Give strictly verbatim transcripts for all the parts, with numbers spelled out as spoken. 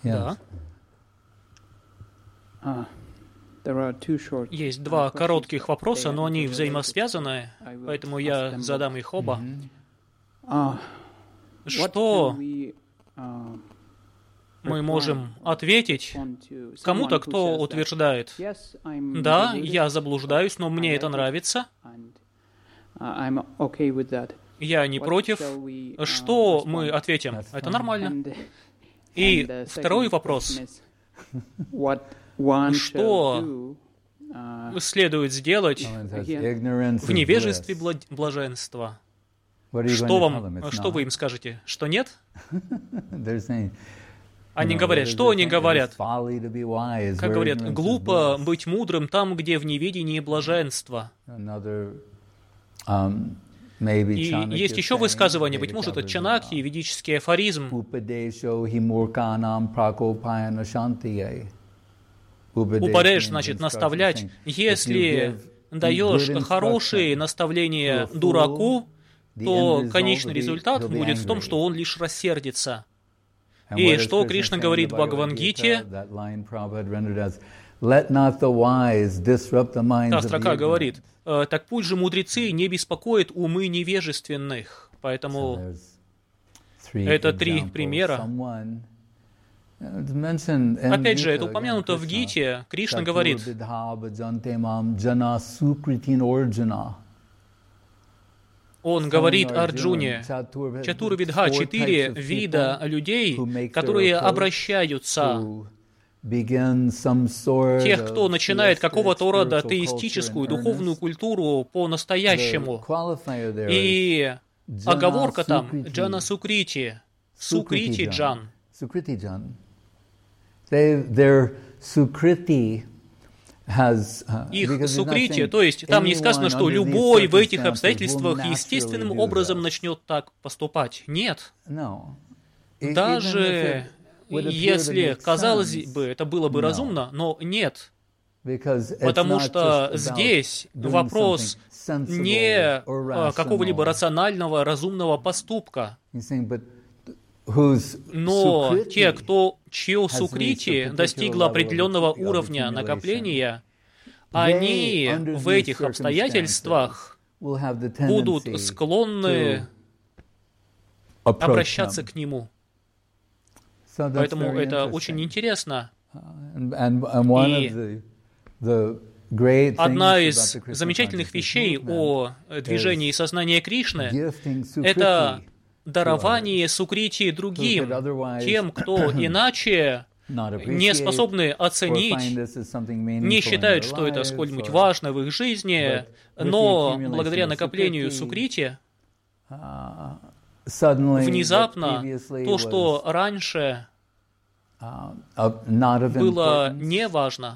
Да. Есть два коротких вопроса, но они взаимосвязаны, поэтому я задам их оба. Что мы можем ответить кому-то, кто утверждает: «Да, я заблуждаюсь, но мне это нравится. Я не против». Что мы ответим? Это нормально. И второй вопрос. Что следует сделать в невежестве блаженства? Что вам, что вы им скажете? Что нет? Они говорят, что они говорят? Как говорят, глупо быть мудрым там, где в неведении блаженство. И есть еще высказывание, быть может, от Чанакьи, ведический афоризм. Упадеш, значит, наставлять. Если даешь хорошие наставления дураку, то конечный результат будет в том, что он лишь рассердится. И что Кришна говорит в Бхагавад-гите? Та строка говорит: «Так пусть же мудрецы не беспокоят умы невежественных». Поэтому это три примера. Опять же, это упомянуто в Гите. Кришна говорит: Он говорит Арджуне, Чатурвидха, четыре вида людей, которые обращаются, тех, кто начинает какого-то рода теистическую духовную культуру по-настоящему. И оговорка там Джана Сукрити, Сукрити Джан. Их сукрити, то есть там не сказано, что любой в этих обстоятельствах естественным образом начнет так поступать. Нет. Даже если, казалось бы, это было бы разумно, но нет. Потому что здесь вопрос не какого-либо рационального, разумного поступка. Но те, кто, чье сукрити достигло определенного уровня накопления, они в этих обстоятельствах будут склонны обращаться к нему. Поэтому это очень интересно. И одна из замечательных вещей о движении сознания Кришны — это дарование сукрити другим, тем, кто иначе не способны оценить, не считают, что это сколь-нибудь важно в их жизни, но благодаря накоплению сукрити внезапно то, что раньше было не важно,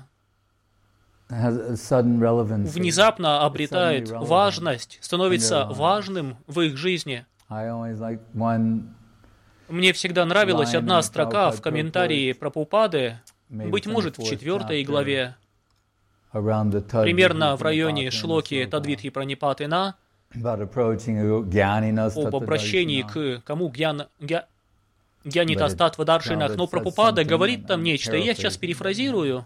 внезапно обретает важность, становится важным в их жизни. Мне всегда нравилась одна строка в комментарии Прабхупады, быть может, в четвертой главе, примерно в районе шлоки Тадвитхи Пранипатына, об обращении к кому Гьян, Гья, Гьянитас Таттва Даршинах, но Прабхупада говорит там нечто, и я сейчас перефразирую.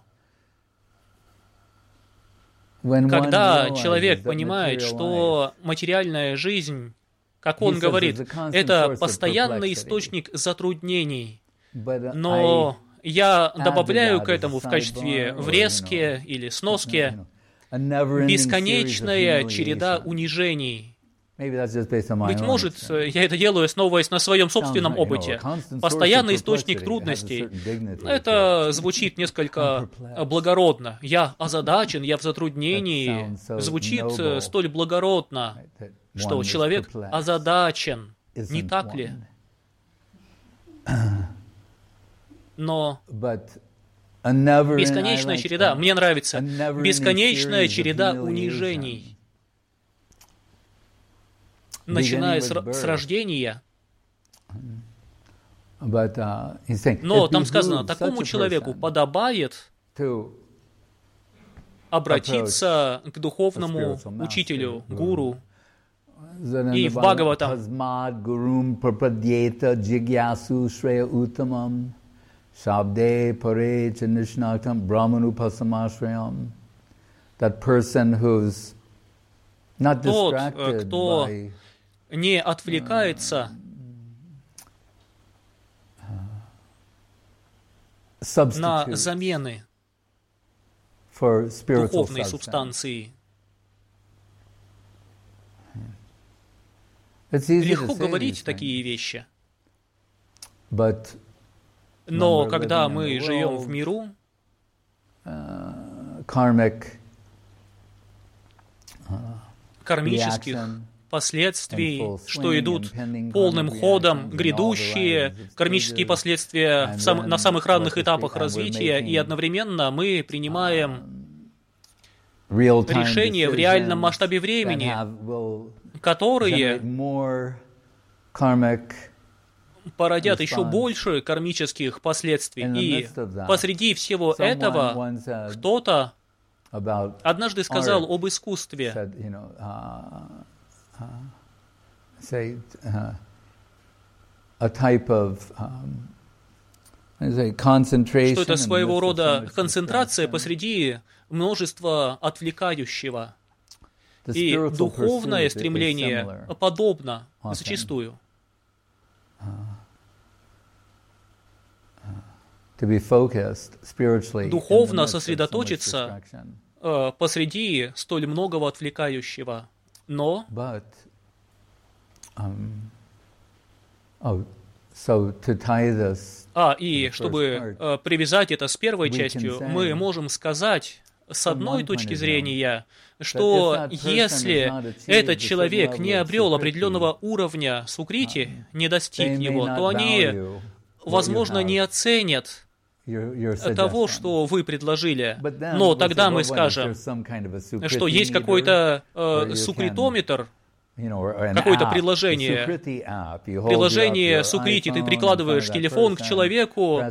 Когда человек понимает, что материальная жизнь, как он говорит, это постоянный источник затруднений. Но я добавляю к этому в качестве врезки или сноски бесконечная череда унижений. Быть может, я это делаю, основываясь на своем собственном опыте. Постоянный источник трудностей. Это звучит несколько благородно. Я озадачен, я в затруднении. Звучит столь благородно, что человек озадачен. Не так ли? Но бесконечная череда, мне нравится, бесконечная череда унижений, начиная с, с рождения. Но там сказано, такому человеку подобает обратиться к духовному учителю, гуру. И в Бхагаватам Shabde pare chanishnatam brahmanupasamashrayam. That person who's not distracted кто by, не отвлекается uh, на замены for духовной субстанции. Легко говорить такие вещи. But но когда мы живем в миру, uh, karmic, uh, кармических последствий, что идут полным ходом, грядущие кармические последствия в сам, на самых разных этапах развития, и одновременно мы принимаем решения в реальном масштабе времени, которые породят еще больше кармических последствий. И посреди всего этого кто-то однажды сказал об искусстве, что это своего рода концентрация посреди множества отвлекающего. И духовное стремление подобно зачастую. Духовно сосредоточиться э, посреди столь многого отвлекающего. Но But, um, oh, so to tie this а, и чтобы э, привязать это с первой частью, мы можем сказать, с одной точки зрения, что если этот человек не обрел определенного уровня сукрити, не достиг его, то они, возможно, не оценят того, что вы предложили. Но тогда мы скажем, что есть какой-то э, сукритометр, какое-то приложение, приложение сукрити, ты прикладываешь телефон к человеку,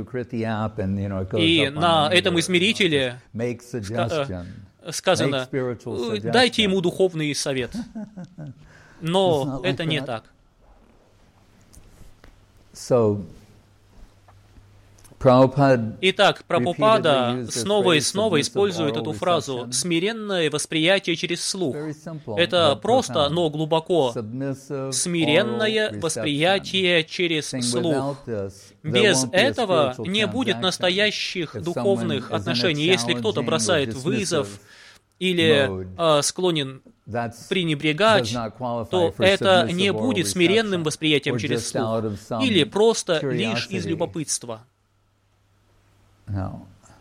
и на этом измерителе сказано, дайте ему духовный совет. Но это не так. Итак, Прабхупада снова и снова использует эту фразу «смиренное восприятие через слух». Это просто, но глубоко. Смиренное восприятие через слух. Без этого не будет настоящих духовных отношений. Если кто-то бросает вызов или э, склонен пренебрегать, то это не будет смиренным восприятием через слух. Или просто лишь из любопытства. No.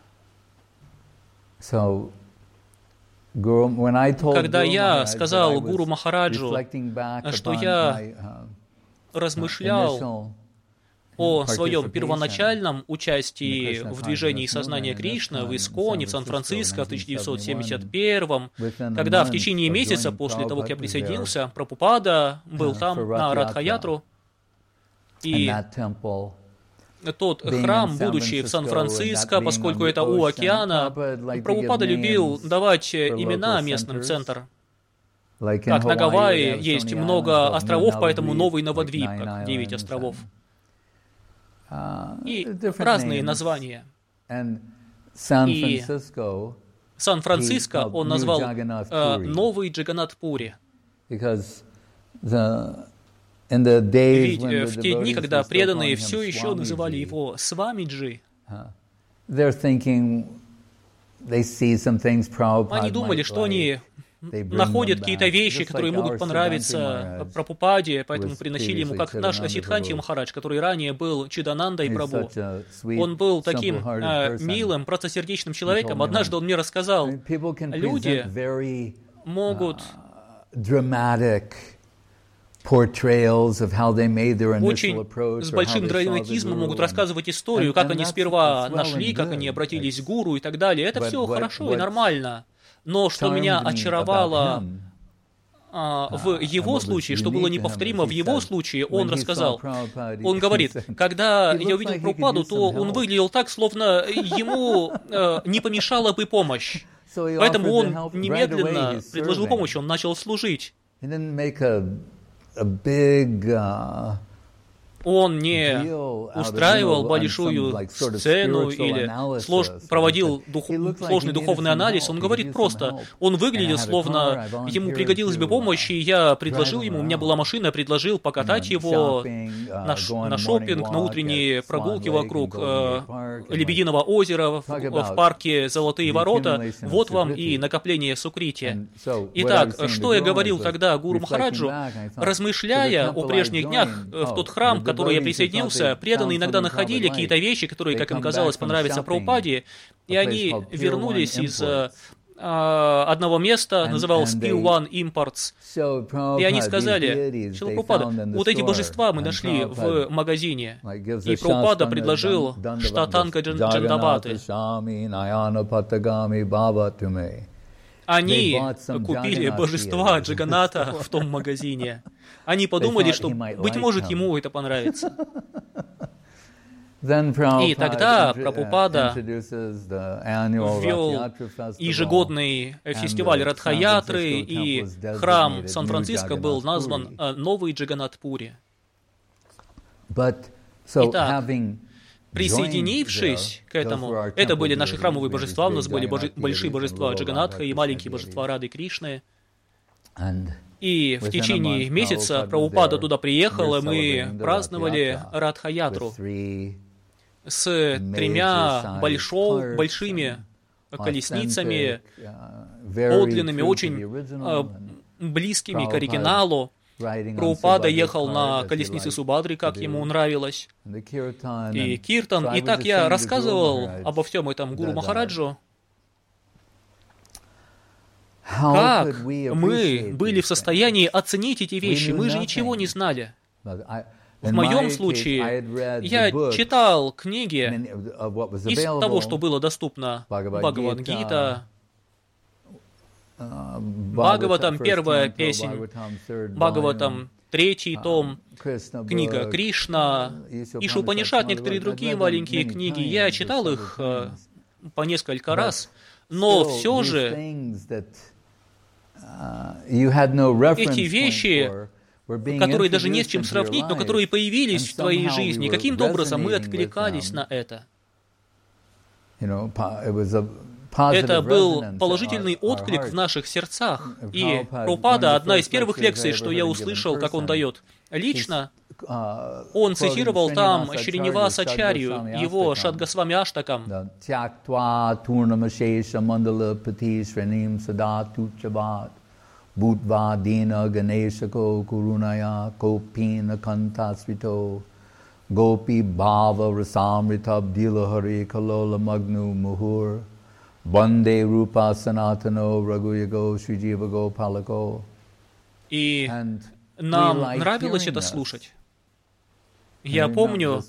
So, Guru, when I told Когда Guru я Maharaj сказал Гуру Махараджу, что я my, uh, размышлял о своем первоначальном участии в движении сознания Кришны в Исконе, в Сан-Франциско в тысяча девятьсот семьдесят первом, когда в течение месяца после того, как я присоединился, Прабхупада был там на Радха-ятру, и тот храм, будучи в Сан-Франциско, поскольку это у океана, Прабхупада любил давать имена местным центрам. Как на Гавайи есть много островов, поэтому Новый Навадвип, как девять островов. И разные названия. И Сан-Франциско он назвал э, Новый Джаганнат-Пури. Ведь в те дни, когда преданные все еще называли его Свамиджи, они думали, что они находят какие-то вещи, которые могут понравиться Прабхупаде, поэтому приносили ему, как наш Сиддханти Махарадж, который ранее был Чиданандой Прабху. Он был таким э, милым, простосердечным человеком. Однажды он мне рассказал, люди могут очень с большим драматизмом могут рассказывать историю, как они сперва нашли, как они обратились к гуру и так далее. Это все хорошо и нормально. Но что меня очаровало а, в его случае, что было неповторимо в его случае, он рассказал. Он говорит, когда я увидел Прабхупаду, то он выглядел так, словно ему э, не помешала бы помощь. Поэтому он немедленно предложил помощь, он начал служить. A big uh, Он не устраивал большую сцену или слож... проводил дух... сложный духовный анализ. Он говорит просто, он выглядел, словно ему пригодилась бы помощь, и я предложил ему, у меня была машина, я предложил покатать его на, ш... на шопинг, на утренние прогулки вокруг э, Лебединого озера, в, в парке Золотые ворота. Вот вам и накопление сукрити. Итак, что я говорил тогда Гуру Махараджу, размышляя о прежних днях в тот храм, к которому я присоединился, преданные иногда находили какие-то вещи, которые, как им казалось, понравятся Прабхупаде, и они вернулись из а, одного места, называлось пи один Imports, и они сказали: Шрила Прабхупада, вот эти божества мы нашли в магазине, и Прабхупада предложил Штатанга Джандаваты. Они купили божества Джаганата в том магазине. Они подумали, что, быть может, ему это понравится. И тогда Прабхупада ввел ежегодный фестиваль Радха-ятры, и храм Сан-Франциско был назван Новый Джаганат-пури. Итак, присоединившись к этому, это были наши храмовые божества, у нас были божи, большие божества Джаганатха и маленькие божества Рады Кришны. И в течение месяца Прабхупада туда приехал, и мы праздновали Радха-ятру с тремя большой, большими колесницами, подлинными, очень близкими к оригиналу. Прабхупада ехал на колеснице Субхадри, как ему нравилось, и киртан. И так я рассказывал обо всем этом Гуру Махараджу, как мы были в состоянии оценить эти вещи. Мы же ничего не знали. В моем случае я читал книги из того, что было доступно: Бхагавад-гита, Бхагаватам, первая песнь, Бхагаватам, третий том, книга Кришна, Ишупанишат, некоторые другие маленькие книги. Я читал их э, по несколько раз, но все же эти вещи, которые даже не с чем сравнить, но которые появились в твоей жизни, каким-то образом мы откликались на это. Это был положительный отклик в наших сердцах. И Прабхупада, одна из первых лекций, что я услышал, как он дает лично, он цитировал там Шринивасачарью, его Шадгосвами Аштакам. Gopi bhava rasamritabdila hare kalola magnu muhur Bande rupa sanatano raghuyago srijivago palako. И нам нравилось это слушать. Я помню,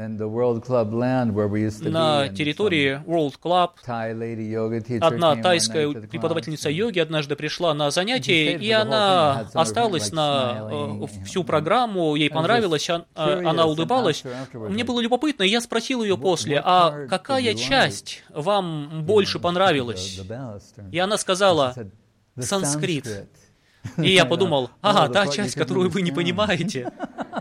на территории World Club одна тайская преподавательница йоги однажды пришла на занятие, и она осталась на всю программу, ей понравилось, она улыбалась. Мне было любопытно, и я спросил ее после: а какая часть вам больше понравилась? И она сказала: санскрит. И я подумал: ага, та часть, которую вы не понимаете.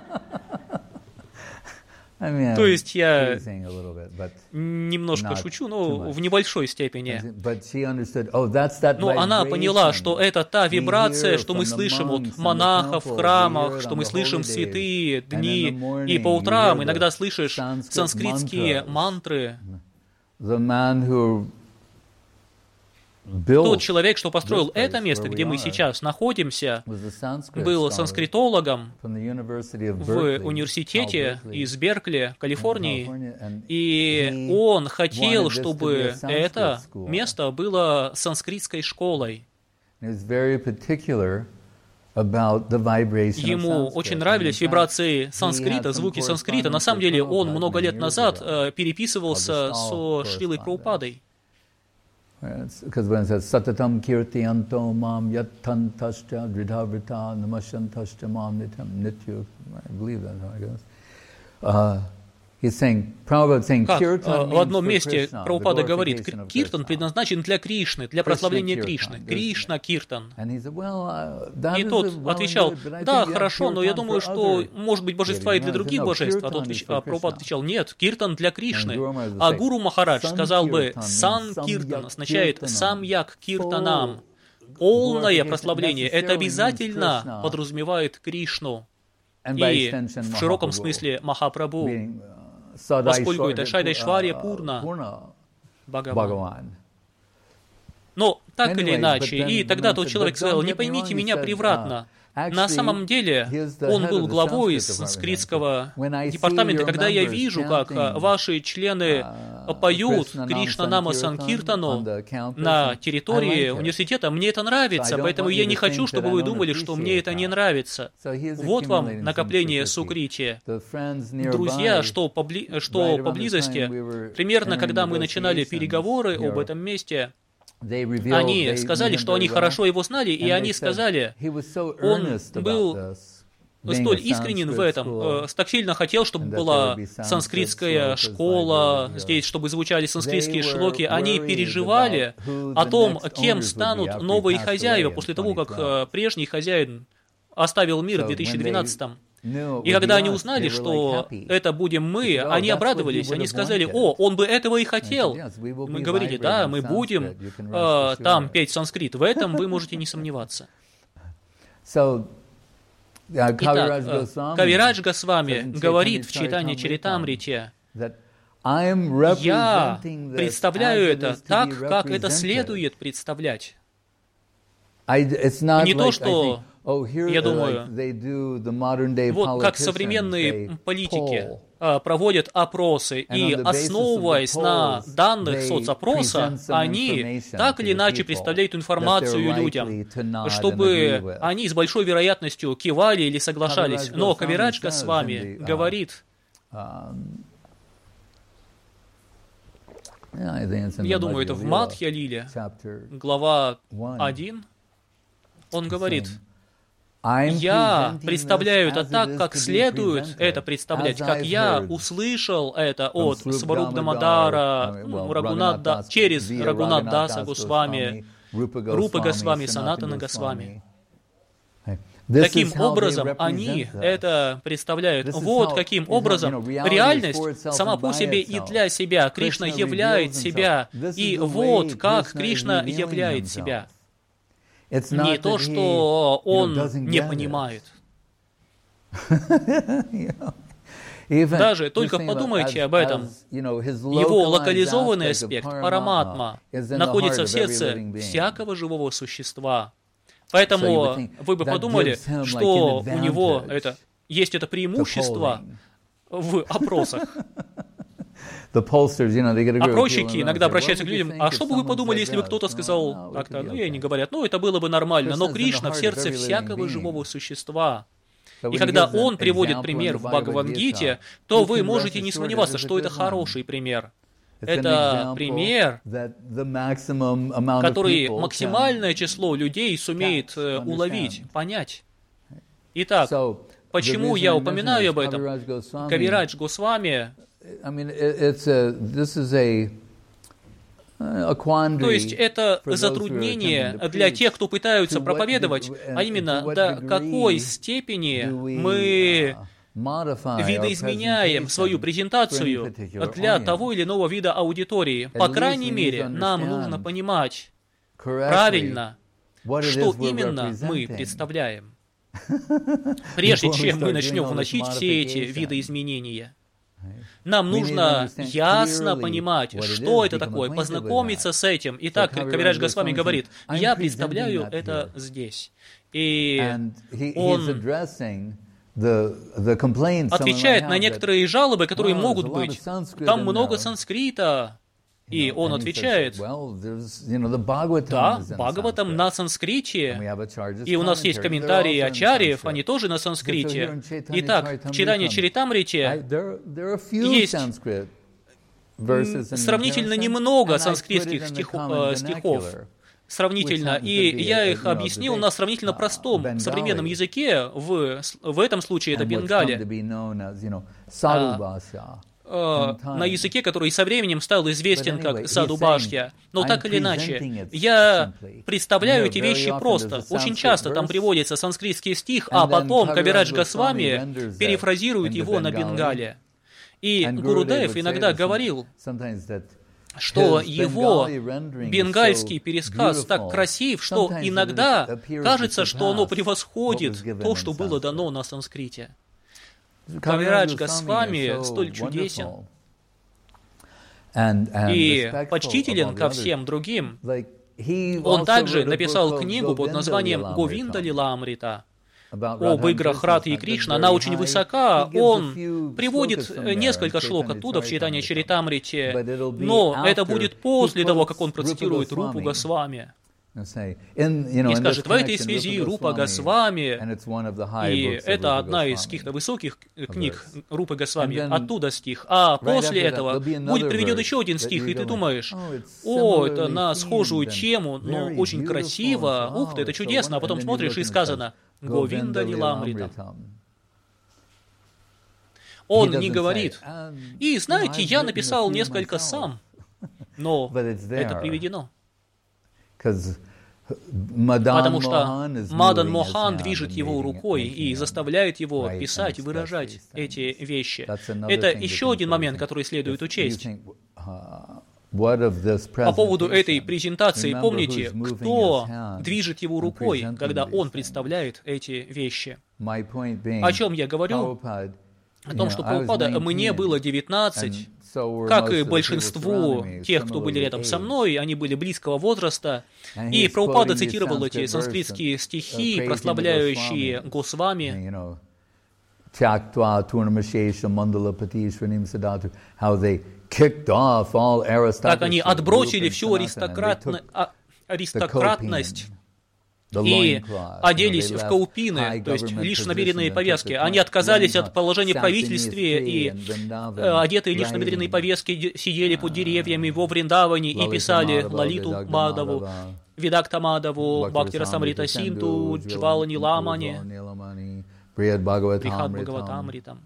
То есть я немножко шучу, но в небольшой степени. Но она поняла, что это та вибрация, что мы слышим от монахов в храмах, что мы слышим в святые дни, и по утрам иногда слышишь санскритские мантры. Тот человек, что построил это место, где мы сейчас находимся, был санскритологом в университете из Беркли, Калифорнии, и он хотел, чтобы это место было санскритской школой. Ему очень нравились вибрации санскрита, звуки санскрита. На самом деле он много лет назад переписывался со Шрилой Прабхупадой. Because when it says Satatam Kirtiyanto Mam Yattantascha Dridhavrita Namashantascha Mam Nityam Nityu, I believe that, I guess. Uh, Как в одном месте Прабхупада говорит, киртан предназначен для Кришны, для прославления Кришны. Кришна киртан. И тот отвечал, да, хорошо, но я думаю, что может быть божества и для других божеств. А, тот, а Прабхупада отвечал, нет, киртан для Кришны. А Гуру Махарадж сказал бы, сан киртан означает сам як киртанам. Полное прославление. Это обязательно подразумевает Кришну. И в широком смысле Махапрабху, поскольку это Шайдайшварья Пурна Бхагаван. Но так или иначе, и тогда тот человек сказал, не поймите меня превратно. На самом деле, он был главой санскритского департамента. Когда я вижу, как ваши члены поют Кришна Нама Санкиртану на территории университета, мне это нравится, поэтому я не хочу, чтобы вы думали, что мне это не нравится. Вот вам накопление сукрити. Друзья, что, побли... что поблизости, примерно когда мы начинали переговоры об этом месте, они сказали, что они хорошо его знали, и они сказали, он был столь искренен в этом, так сильно хотел, чтобы была санскритская школа здесь, чтобы звучали санскритские шлоки. Они переживали о том, кем станут новые хозяева после того, как прежний хозяин оставил мир в две тысячи двенадцатом. И когда они узнали, что это будем мы, они обрадовались, они сказали, о, он бы этого и хотел. Мы говорили, да, мы будем э, там петь санскрит, в этом вы можете не сомневаться. Итак, Кавирадж Госвами говорит в Чайтанья Чаритамрите, я представляю это так, как это следует представлять. Не то, что... Я думаю, вот как современные политики проводят опросы, и, основываясь на данных соцопроса, они так или иначе представляют информацию людям, чтобы они с большой вероятностью кивали или соглашались. Но Кавирадж Госвами говорит, я думаю, это в Мадхья-лиле, глава один, он говорит, я представляю это так, как следует это представлять, как я услышал это от Сваруб Дамодара, ну, Рагунат, через Рагунат Даса Госвами, Рупы Госвами, Санатана Госвами. Таким образом, они это представляют. Вот каким образом реальность сама по себе и для себя. Кришна являет себя. И вот как Кришна являет себя. Не то, что он не понимает. Даже только подумайте об этом. Его локализованный аспект, параматма, находится в сердце всякого живого существа. Поэтому вы бы подумали, что у него это, есть это преимущество в опросах. Опросчики иногда обращаются к людям, а что бы вы подумали, если бы кто-то сказал так-то? Ну, и они говорят, ну, это было бы нормально, но Кришна в сердце всякого живого существа. И когда он приводит пример в Бхагавад-гите, то вы можете не сомневаться, что это хороший пример. Это пример, который максимальное число людей сумеет уловить, понять. Итак, почему я упоминаю об этом? Кавирадж Госвами, то есть это затруднение для тех, кто пытаются проповедовать, а именно до какой степени мы видоизменяем свою презентацию для того или иного вида аудитории. По крайней мере, нам нужно понимать правильно, что именно мы представляем, прежде чем мы начнем вносить все эти видоизменения. Нам нужно ясно понимать, что это такое, познакомиться с этим. Итак, Кавирадж Госвами говорит, я представляю это здесь. И он отвечает на некоторые жалобы, которые могут быть. Там много санскрита. И он отвечает, да, Бхагаватам на санскрите, и у нас есть комментарии ачарьев, они тоже на санскрите. Итак, в Чайтанья Чаритамрите есть сравнительно немного санскритских стихов, стихов. Сравнительно, и я их объяснил на сравнительно простом современном языке, в, в этом случае это бенгали. э, на языке, который со временем стал известен как Садубашья. Но так или иначе, я представляю эти вещи просто. Очень часто там приводится санскритский стих, а потом Кавирадж Госвами перефразирует его на бенгале. И Гурудев иногда говорил, что его бенгальский пересказ так красив, что иногда кажется, что оно превосходит то, что было дано на санскрите. Кавирадж Госвами столь чудесен и почтителен ко всем другим. Он также написал книгу под названием «Говинда Лиламрита» об играх Рады и Кришны. Она очень высока. Он приводит несколько шлок оттуда в читании Чаритамрите, но это будет после того, как он процитирует Рупу Госвами. И скажет, в этой связи Рупа Госвами, и это одна из каких-то высоких книг Рупы Госвами, оттуда стих, а после этого будет приведен еще один стих, и ты думаешь, о, это на схожую тему, но очень красиво, ух ты, это чудесно, а потом смотришь, и сказано «Говинда Лиламрита». Он не говорит. И знаете, я написал несколько сам, но это приведено. Потому что Мадан Мохан движет его рукой и заставляет его писать, выражать эти вещи. Это еще один момент, который следует учесть. По поводу этой презентации, помните, кто движет его рукой, когда он представляет эти вещи? О чем я говорю? О том, что Прабхупада, мне было девятнадцать, как и большинству тех, кто были рядом со мной, они были близкого возраста, и Прабхупада цитировал эти санскритские стихи, прославляющие Госвами, как они отбросили всю аристократно... аристократность и оделись в каупины, то есть лишь набедренные повязки. Они отказались от положения в правительстве и, э, одетые лишь набедренные повязки, сидели под деревьями во Вриндаване и писали Лалиту Мадаву, Видакта Мадаву, Бхакти Расамрита Синту, Джвалани Ламани, Брихад Бхагаватамритам.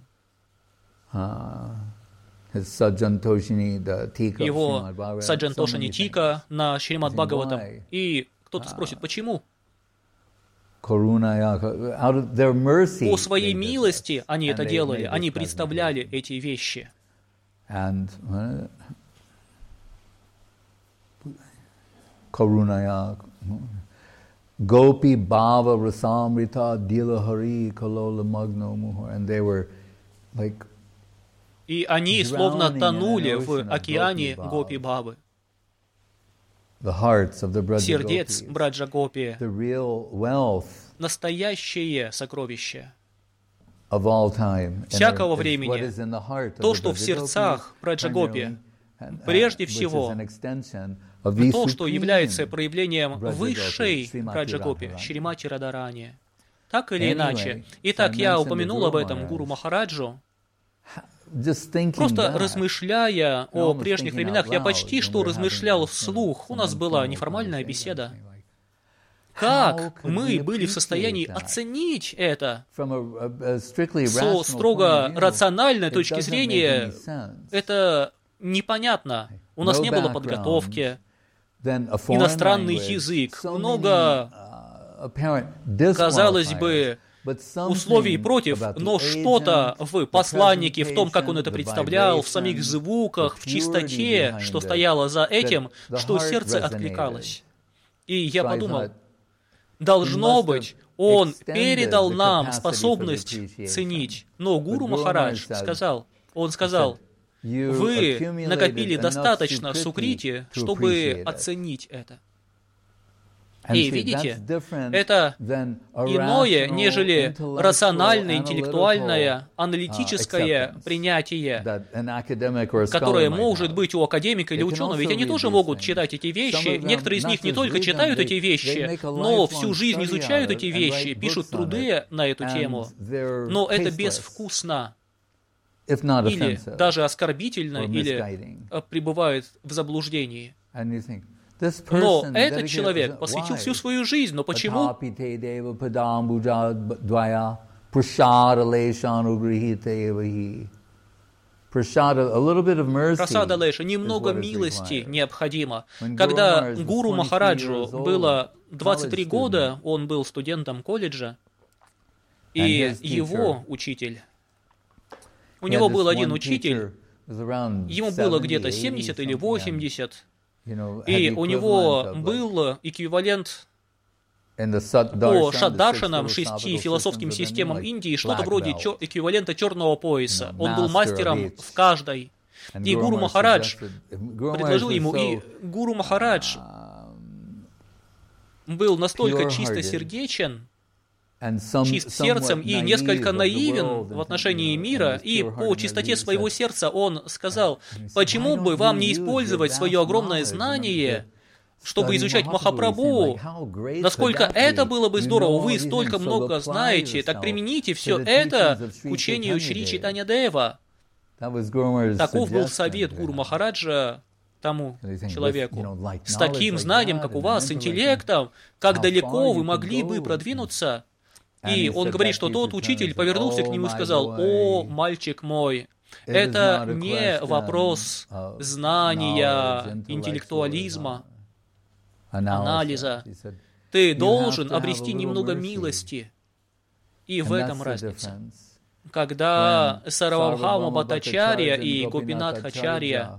Его Саджантошини Тика на Шримад Бхагаватам. И кто-то спросит, почему? По своей милости они это делали, они представляли эти вещи. Гопи Бава Расамрита Дилахари Калола Магно Мухар. And they were like И они словно тонули в океане Гопи Бабы. Сердец Браджа Гопи, настоящее сокровище всякого времени, то, что в сердцах Браджа Гопи, прежде всего, то, что является проявлением высшей Браджа Гопи, Шримати Радарани. Так или иначе. Итак, я упомянул об этом Гуру Махараджу. Просто размышляя о прежних временах, я почти что размышлял вслух. У нас была неформальная беседа. Как мы были в состоянии оценить это со строго рациональной точки зрения? Это непонятно. У нас не было подготовки, иностранный язык, много, казалось бы, условий против, но что-то в посланнике, в том, как он это представлял, в самих звуках, в чистоте, что стояло за этим, что сердце откликалось. И я подумал, должно быть, он передал нам способность ценить. Но Гуру Махарадж сказал, он сказал, вы накопили достаточно сукрити, чтобы оценить это. И видите, это иное, нежели рациональное, интеллектуальное, аналитическое принятие, которое может быть у академика или ученого. Ведь они тоже могут читать эти вещи. Некоторые из них не только читают эти вещи, но всю жизнь изучают эти вещи, пишут труды на эту тему. Но это безвкусно. Или даже оскорбительно, или пребывает в заблуждении. Но этот человек посвятил всю свою жизнь. Но почему? Прасада Леша, немного милости необходимо. Когда Гуру Махараджу было двадцать три года, он был студентом колледжа, и его учитель, у него был один учитель, ему было где-то семьдесят или восемьдесят, и у него был эквивалент по шаддаршанам, шести философским системам Индии, что-то вроде чер- эквивалента черного пояса. Он был мастером в каждой. И Гуру Махарадж предложил ему, и Гуру Махарадж был настолько чистосердечен, чист сердцем и несколько наивен в отношении мира, и по чистоте своего сердца он сказал, почему бы вам не использовать свое огромное знание, чтобы изучать Махапрабху, насколько это было бы здорово, вы столько много знаете, так примените все это к учению Шри Чайтанья Дева. Таков был совет Гуру Махараджа тому человеку. С таким знанием, как у вас, с интеллектом, как далеко вы могли бы продвинуться. И он говорит, что тот учитель повернулся к нему и сказал, «О, мальчик мой, это не вопрос знания, интеллектуализма, анализа. Ты должен обрести немного милости». И в этом разница. Когда Сарвабхаума Бхаттачарья и Гопинат Ачарья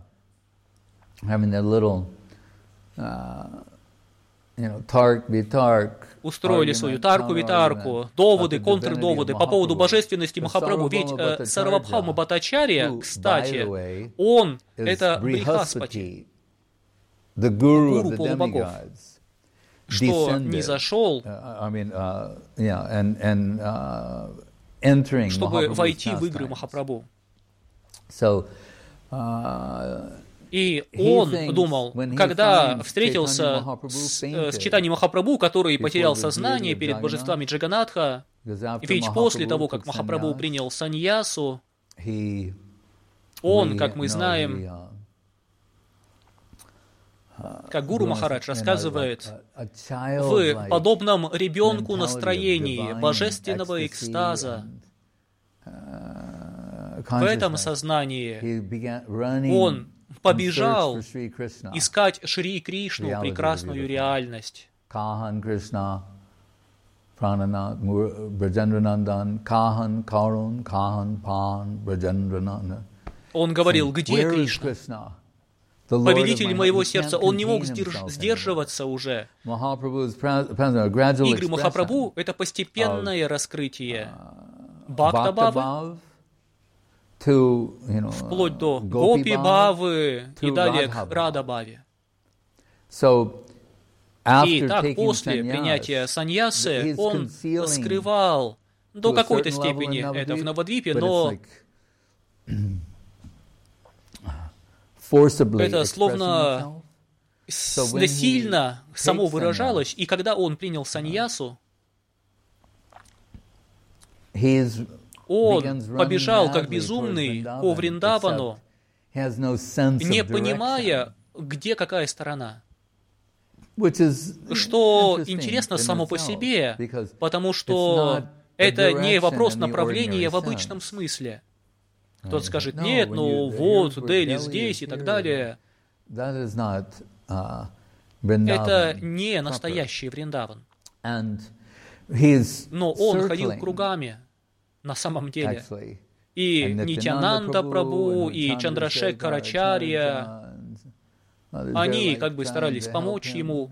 устроили свою тарку-витарку, доводы, контрдоводы по поводу божественности Махапрабху. Ведь э, Сарвабхаума Бхаттачарья, кстати, он — это Брихаспати, гуру полубогов, что не зашел, чтобы войти в игры Махапрабху. И он думал, когда встретился с, с Чайтаньей Махапрабху, который потерял сознание перед божествами Джаганатха, ведь после того, как Махапрабху принял саньясу, он, как мы знаем, как Гуру Махарадж рассказывает, в подобном ребенку настроении божественного экстаза, в этом сознании он побежал искать Шри Кришну, прекрасную реальность. Он говорил, где Кришна? Повелитель моего сердца, он не мог сдерж- сдерживаться уже. Игры Махапрабху — это постепенное раскрытие Бхакта-бхавы, вплоть до Гопи-бхавы и далее к Рада-бхаве. И так, после принятия саньясы, он скрывал до какой-то степени это в Навадвипе, но это словно сильно само выражалось, и когда он принял саньясу, он побежал как безумный по Вриндавану, не понимая, где какая сторона. Что интересно само по себе, потому что это не вопрос направления в обычном смысле. Кто-то скажет, нет, ну вот, Дели здесь и так далее. Это не настоящий Вриндаван. Но он ходил кругами на самом деле. И Нитьянанда Прабху, и Чандрашекхар Ачарья, они как бы старались помочь ему.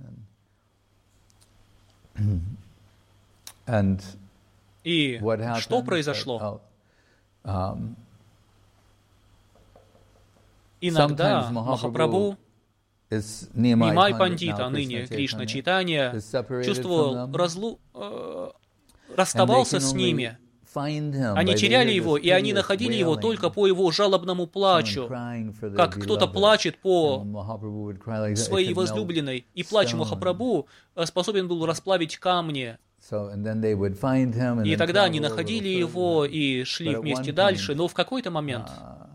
И что произошло? Иногда Махапрабху, Нимай Пандит, а ныне Кришна Чайтанья, чувствовал разлу... э, расставался с ними. Они теряли его, и они находили его только по его жалобному плачу, как кто-то плачет по своей возлюбленной, и плач Махапрабху способен был расплавить камни. И тогда они находили его и шли вместе дальше, но в какой-то момент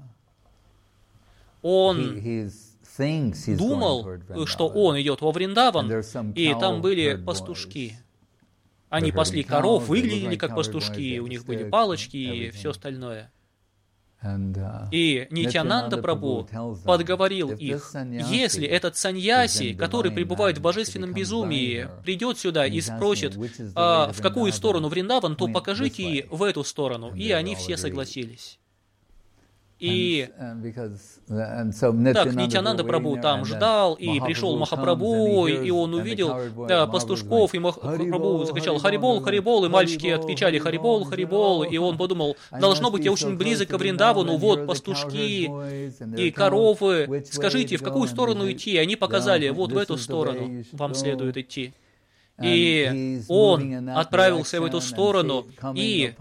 он думал, что он идет во Вриндаван, и там были пастушки. Они пасли коров, выглядели как пастушки, у них были палочки и все остальное. И Нитьянанда Прабху подговорил их, если этот саньяси, который пребывает в божественном безумии, придет сюда и спросит, а в какую сторону Вриндаван, то покажите в эту сторону. И они все согласились. И так Нитьянанда Прабху там ждал, и пришел Махапрабху, и он увидел да, пастушков, и Махапрабху закричал «Харибол, Харибол», и мальчики отвечали «Харибол, Харибол», и он подумал, должно быть, я очень близок к Вриндавану, вот пастушки и коровы, скажите, в какую сторону идти? И они показали, вот в эту сторону вам следует идти. И он отправился в эту сторону и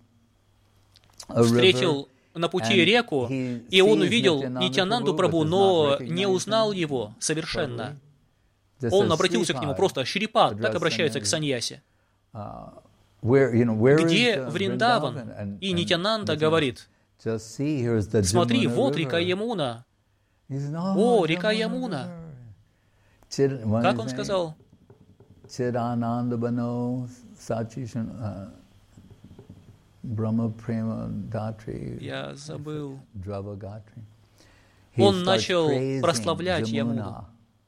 встретил на пути реку, и он увидел Нитьянанду Прабху, но не узнал его совершенно. Он обратился к нему просто «Шрипад», так обращаются к саньяси. Где Вриндаван? И Нитьянанда говорит, смотри, вот река Ямуна. О, река Ямуна. Как он сказал? Я забыл. Он начал прославлять Ямуну.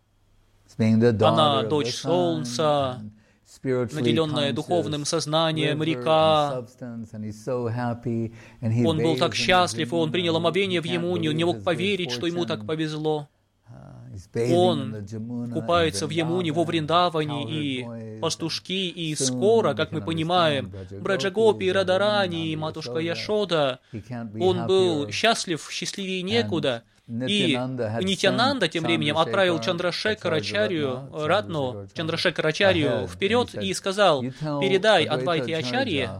Она дочь солнца, наделенная духовным сознанием река. Он был так счастлив, и он принял омовение в Ямуне, он не мог поверить, что ему так повезло. Он купается в Ямуне, во Вриндаване, и пастушки, и скоро, как мы понимаем, Браджагопи, Радарани, и матушка Яшода, он был счастлив, счастливее некуда. И Нитьянанда тем временем отправил Чандрашекхарачарью, Радну, Чандрашекхарачарью вперед и сказал, передай Адвайте Ачарье,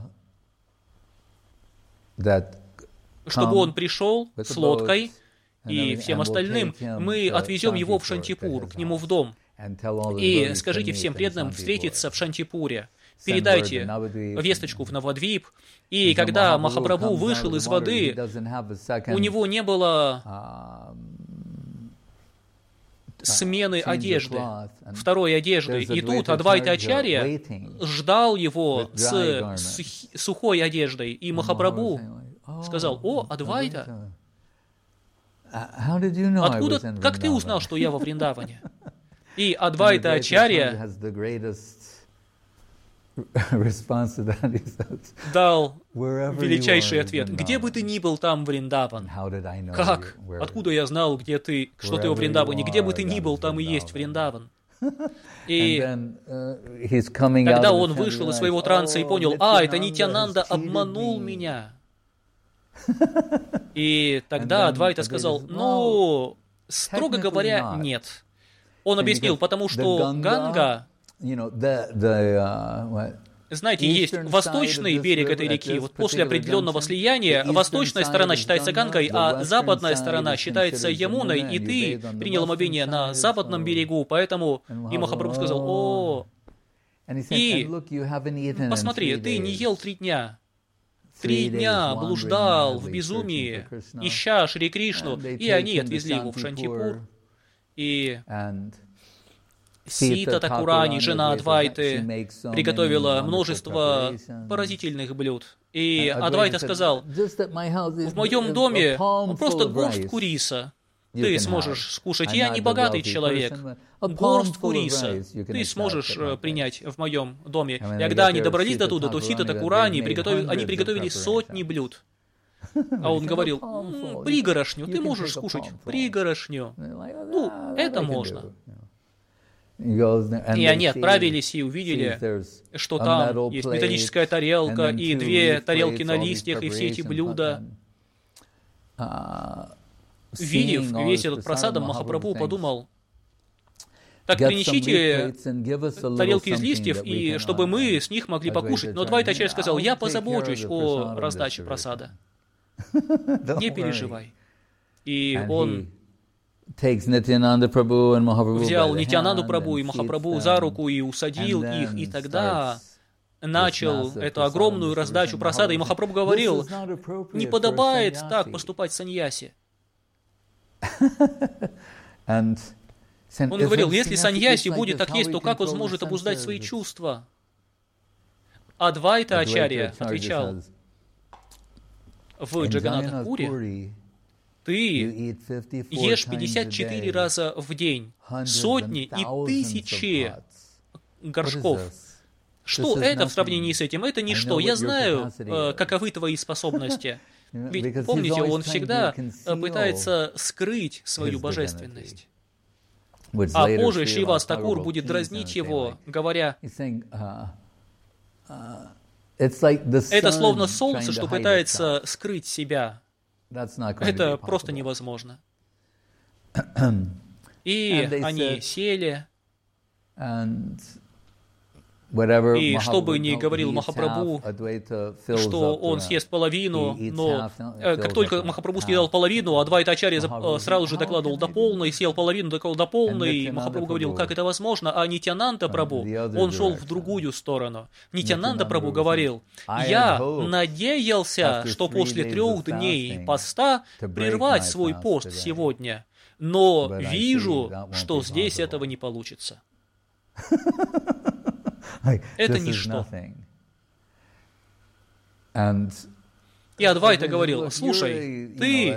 чтобы он пришел с лодкой, и всем остальным, мы отвезем его в Шантипур, к нему в дом. И скажите всем преданным встретиться в Шантипуре. Передайте весточку в Навадвип. И когда Махапрабху вышел из воды, у него не было смены одежды, второй одежды. И тут Адвайта Ачарья ждал его с сухой одеждой. И Махапрабху сказал, «О, Адвайта, откуда, как ты узнал, что я во Вриндаване?» И Адвайта Ачарья дал величайший ответ. «Где бы ты ни был, там Вриндаван». Как? Откуда я знал, где ты, что ты во Вриндаване? Где бы ты ни был, там и есть Вриндаван. И когда он вышел из своего транса и понял, а, это Нитьянанда обманул меня. И тогда Адвайта сказал, ну, строго говоря, нет. Он объяснил, потому что Ганга, знаете, есть восточный берег этой реки, вот после определенного слияния, восточная сторона считается Гангой, а западная сторона считается Ямуной, и ты принял омовение на западном берегу, поэтому и Махапрабху сказал, о, и посмотри, ты не ел три дня. Три дня блуждал в безумии, ища Шри Кришну, и они отвезли его в Шантипур. И Сита Такурани, жена Адвайты, приготовила множество поразительных блюд. И Адвайта сказал, в моем доме просто горстку риса ты сможешь скушать. Я не богатый человек. Горстку риса ты сможешь принять в моем доме. И когда они добрались до туда, то Сита Такурани приготовили, они приготовили сотни блюд. А он говорил, м-м, пригорошню, ты можешь скушать пригорошню. Ну, это можно. И они отправились и увидели, что там есть металлическая тарелка и две тарелки на листьях, и все эти блюда. Видев весь этот просадом, Махапрабху подумал, так принесите тарелки из листьев, и чтобы мы с них могли покушать. Но Адвайта Ачарья сказал, я позабочусь о раздаче просада. Не переживай. И он взял Нитьянанду Прабху и Махапрабху за руку и усадил их, и тогда начал эту огромную раздачу просада. И Махапрабху говорил, не подобает так поступать саньяси. Он говорил, если саньяси будет так есть, то как он сможет обуздать свои чувства? Адвайта Ачарья отвечал, в Джаганнатх-Пури ты ешь пятьдесят четыре раза в день, сотни и тысячи горшков. Что это в сравнении с этим? Это ничто. Я знаю, каковы твои способности. Ведь, помните, он всегда пытается скрыть свою божественность. А позже Шривас Такур будет дразнить его, говоря, это словно солнце, что пытается скрыть себя. Это просто невозможно. И они сели, и что бы ни говорил Махапрабху, что он съест половину, но как только Махапрабху съедал половину, Адвайта Ачарья сразу же докладывал до полной, съел половину, докладывал до полной, и Махапрабху говорил, как это возможно, а Нитьянанда Прабху, он шел в другую сторону. Нитьянанда Прабху говорил, я надеялся, что после трех дней поста прервать свой пост сегодня, но вижу, что здесь этого не получится. Это ничто. И Адвайта говорил, слушай, ты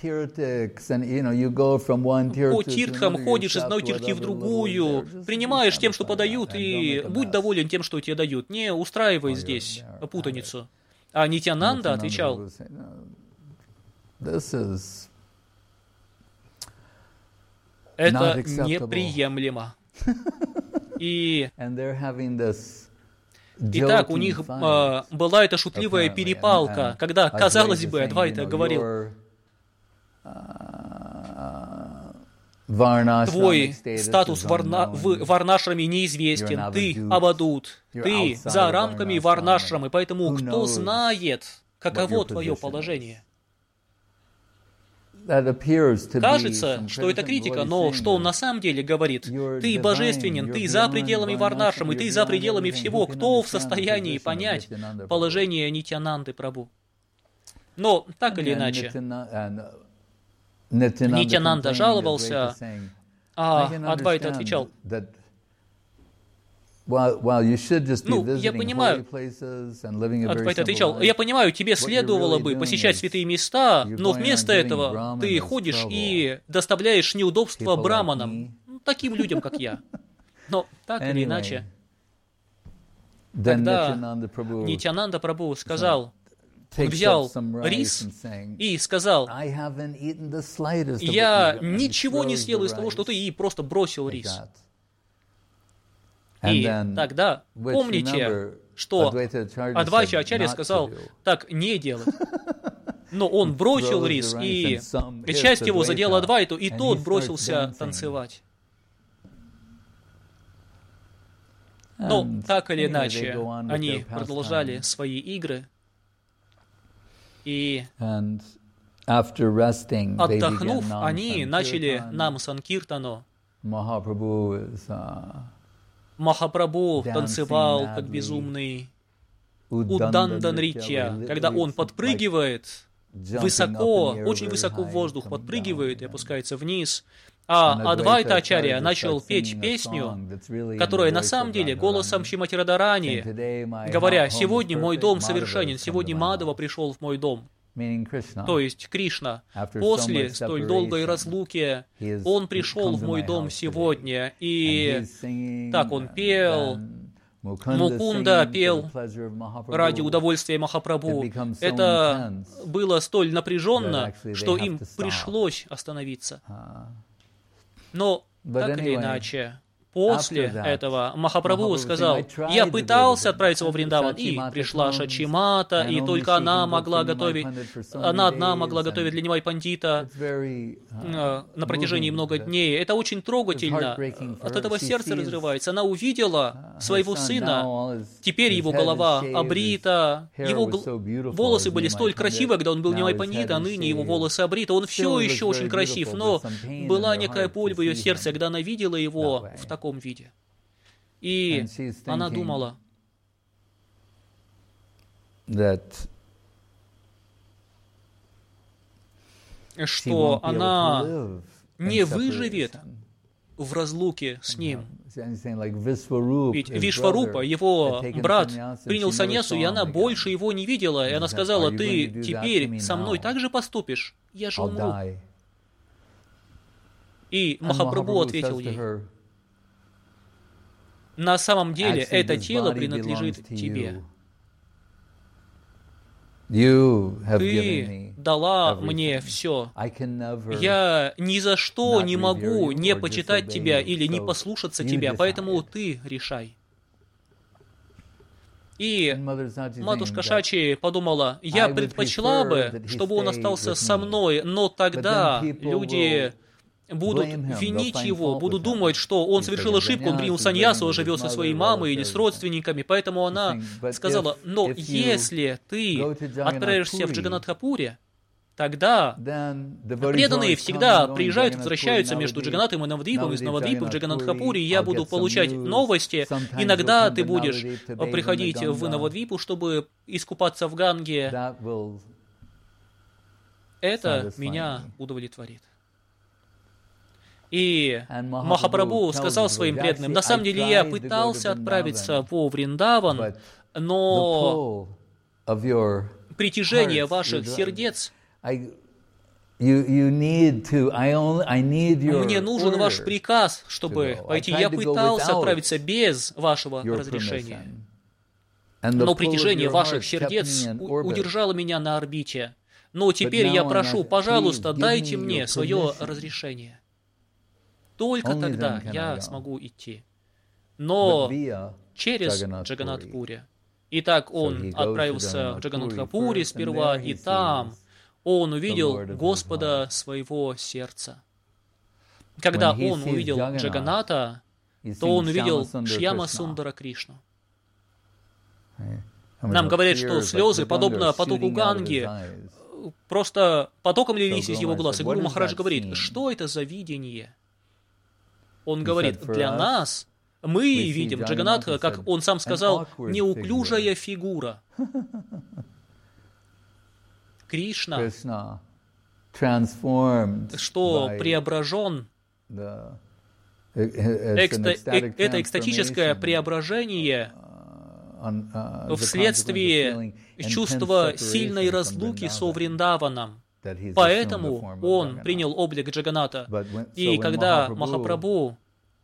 по тиртхам ходишь из одной тиртхи в другую, принимаешь тем, что подают, и будь доволен тем, что тебе дают. Не устраивай здесь путаницу. А Нитьянанда отвечал, это неприемлемо. И Итак, у них э, была эта шутливая перепалка, когда, казалось бы, Адвайта говорил, твой статус варна, в варнашраме неизвестен, ты авадут, ты за рамками варнашрамы, поэтому кто знает, каково твое положение? Кажется, что это критика, но что он на самом деле говорит? Ты божественен, ты за пределами варнашрамы, ты за пределами всего. Кто в состоянии понять положение Нитьянанды Прабху? Но так или иначе, Нитьянанда жаловался, а Адвайта отвечал, ну, я понимаю, Адвайта отвечал, я понимаю, тебе следовало бы посещать святые места, но вместо этого ты ходишь и доставляешь неудобства браманам, таким людям, как я. Но так или иначе, тогда Нитьянанда Прабху сказал, он взял рис и сказал, я ничего не съел из того, что ты, и просто бросил рис. И тогда помните, что Адвайта Ачарья сказал, так не делать. Но он бросил рис, и часть его задела Адвайту, и тот бросился танцевать. Но так или иначе, они продолжали свои игры, и отдохнув, они начали нам санкиртану. Махапрабху танцевал как безумный Удданданритья, когда он подпрыгивает высоко, очень высоко в воздух, подпрыгивает и опускается вниз. А Адвайта Ачарья начал петь песню, которая на самом деле голосом Шримати Радарани, говоря, «Сегодня мой дом совершенен, сегодня Мадава пришел в мой дом». То есть Кришна, после столь долгой разлуки, он пришел в мой дом сегодня, и так он пел, Мукунда пел ради удовольствия Махапрабху. Это было столь напряженно, что им пришлось остановиться. Но, так или иначе, после этого Махапрабху сказал, я пытался отправиться во Вриндаван, и пришла Шачимата, и только она могла готовить, она одна могла готовить для Нивай Пандита на протяжении много дней. Это очень трогательно. От этого сердце разрывается. Она увидела своего сына, теперь его голова обрита, его волосы были столь красивы, когда он был Нивай Пандита, а ныне его волосы обриты. Он все еще очень красив, но была некая боль в ее сердце, когда она видела его в таком виде. И она думала, что она не выживет в разлуке с ним. Ведь Вишварупа, его брат, принял саньясу, и она больше его не видела. И она сказала: ты теперь со мной так же поступишь? Я же умру. И Махапрабху ответил ей: на самом деле это тело принадлежит тебе. Ты дала мне все. Я ни за что не могу не почитать тебя или не послушаться тебя, поэтому ты решай. И матушка Шачи подумала: я предпочла бы, чтобы он остался со мной, но тогда люди будут винить его, будут думать, что он совершил ошибку, он принял саньясу, живет со своей мамой или с родственниками. Поэтому она сказала: но если ты отправишься в Джаганатхапуре, тогда преданные всегда приезжают, возвращаются между Джаганатом и Навадвипом, из Навадвипа в Джаганатхапуре, и я буду получать новости. Иногда ты будешь приходить в Навадвипу, чтобы искупаться в Ганге. Это меня удовлетворит. И Махапрабху сказал своим преданным: на самом деле я пытался отправиться во Вриндаван, но притяжение ваших сердец, мне нужен ваш приказ, чтобы пойти. Я пытался отправиться без вашего разрешения, но притяжение ваших сердец удержало меня на орбите. Но теперь я прошу, пожалуйста, дайте мне свое разрешение. Только тогда я смогу идти. Но через Джаганатхапури. Итак, он отправился в Джаганатхапури сперва, и там он увидел Господа своего сердца. Когда он увидел Джаганата, то он увидел Шьяма Сундара Кришну. Нам говорят, что слезы, подобно потоку Ганги, просто потоком лились из его глаз. И Гуру Махарадж говорит: что это за видение? Он говорит: для нас, мы видим Джаганатха, как он сам сказал, неуклюжая фигура. Кришна, что преображен, экста, э, это экстатическое преображение вследствие чувства сильной разлуки со Вриндаваном. Поэтому он принял облик Джаганата. И когда Махапрабху,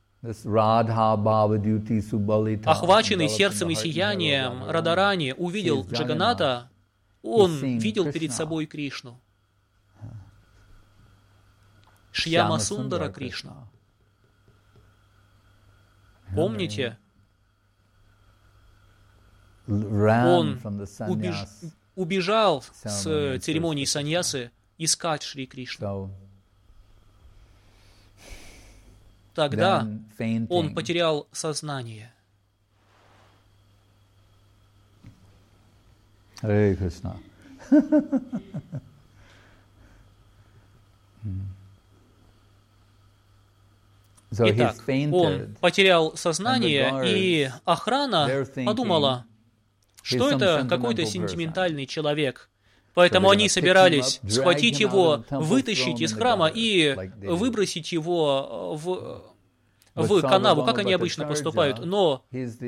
охваченный сердцем и сиянием Радарани, увидел Джаганата, он видел перед собой Кришну. Шьяма Сундара Кришну. Помните? Он убеж... убежал с церемонии саньясы искать Шри Кришну. Тогда он потерял сознание. Харе Кришна. Итак, он потерял сознание, и охрана подумала, что это какой-то сентиментальный человек. Поэтому они собирались схватить его, вытащить из храма и выбросить его в, в канаву, как они обычно поступают. Но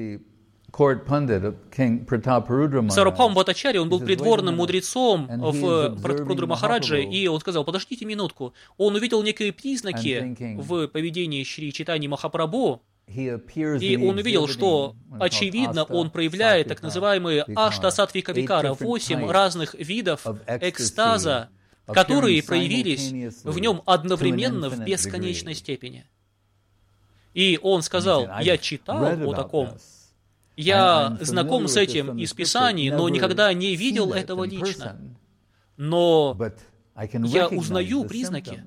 Сарвабхаума Бхаттачарья, он был придворным мудрецом в Пратапрудра Махараджи, и он сказал: подождите минутку. Он увидел некие признаки в поведении Шри Чайтаньи Махапрабху, и он увидел, что, очевидно, он проявляет так называемые аштасатвика викара, восемь разных видов экстаза, которые проявились в нем одновременно в бесконечной степени. И он сказал: я читал о таком, я знаком с этим из Писаний, но никогда не видел этого лично. Но я узнаю признаки.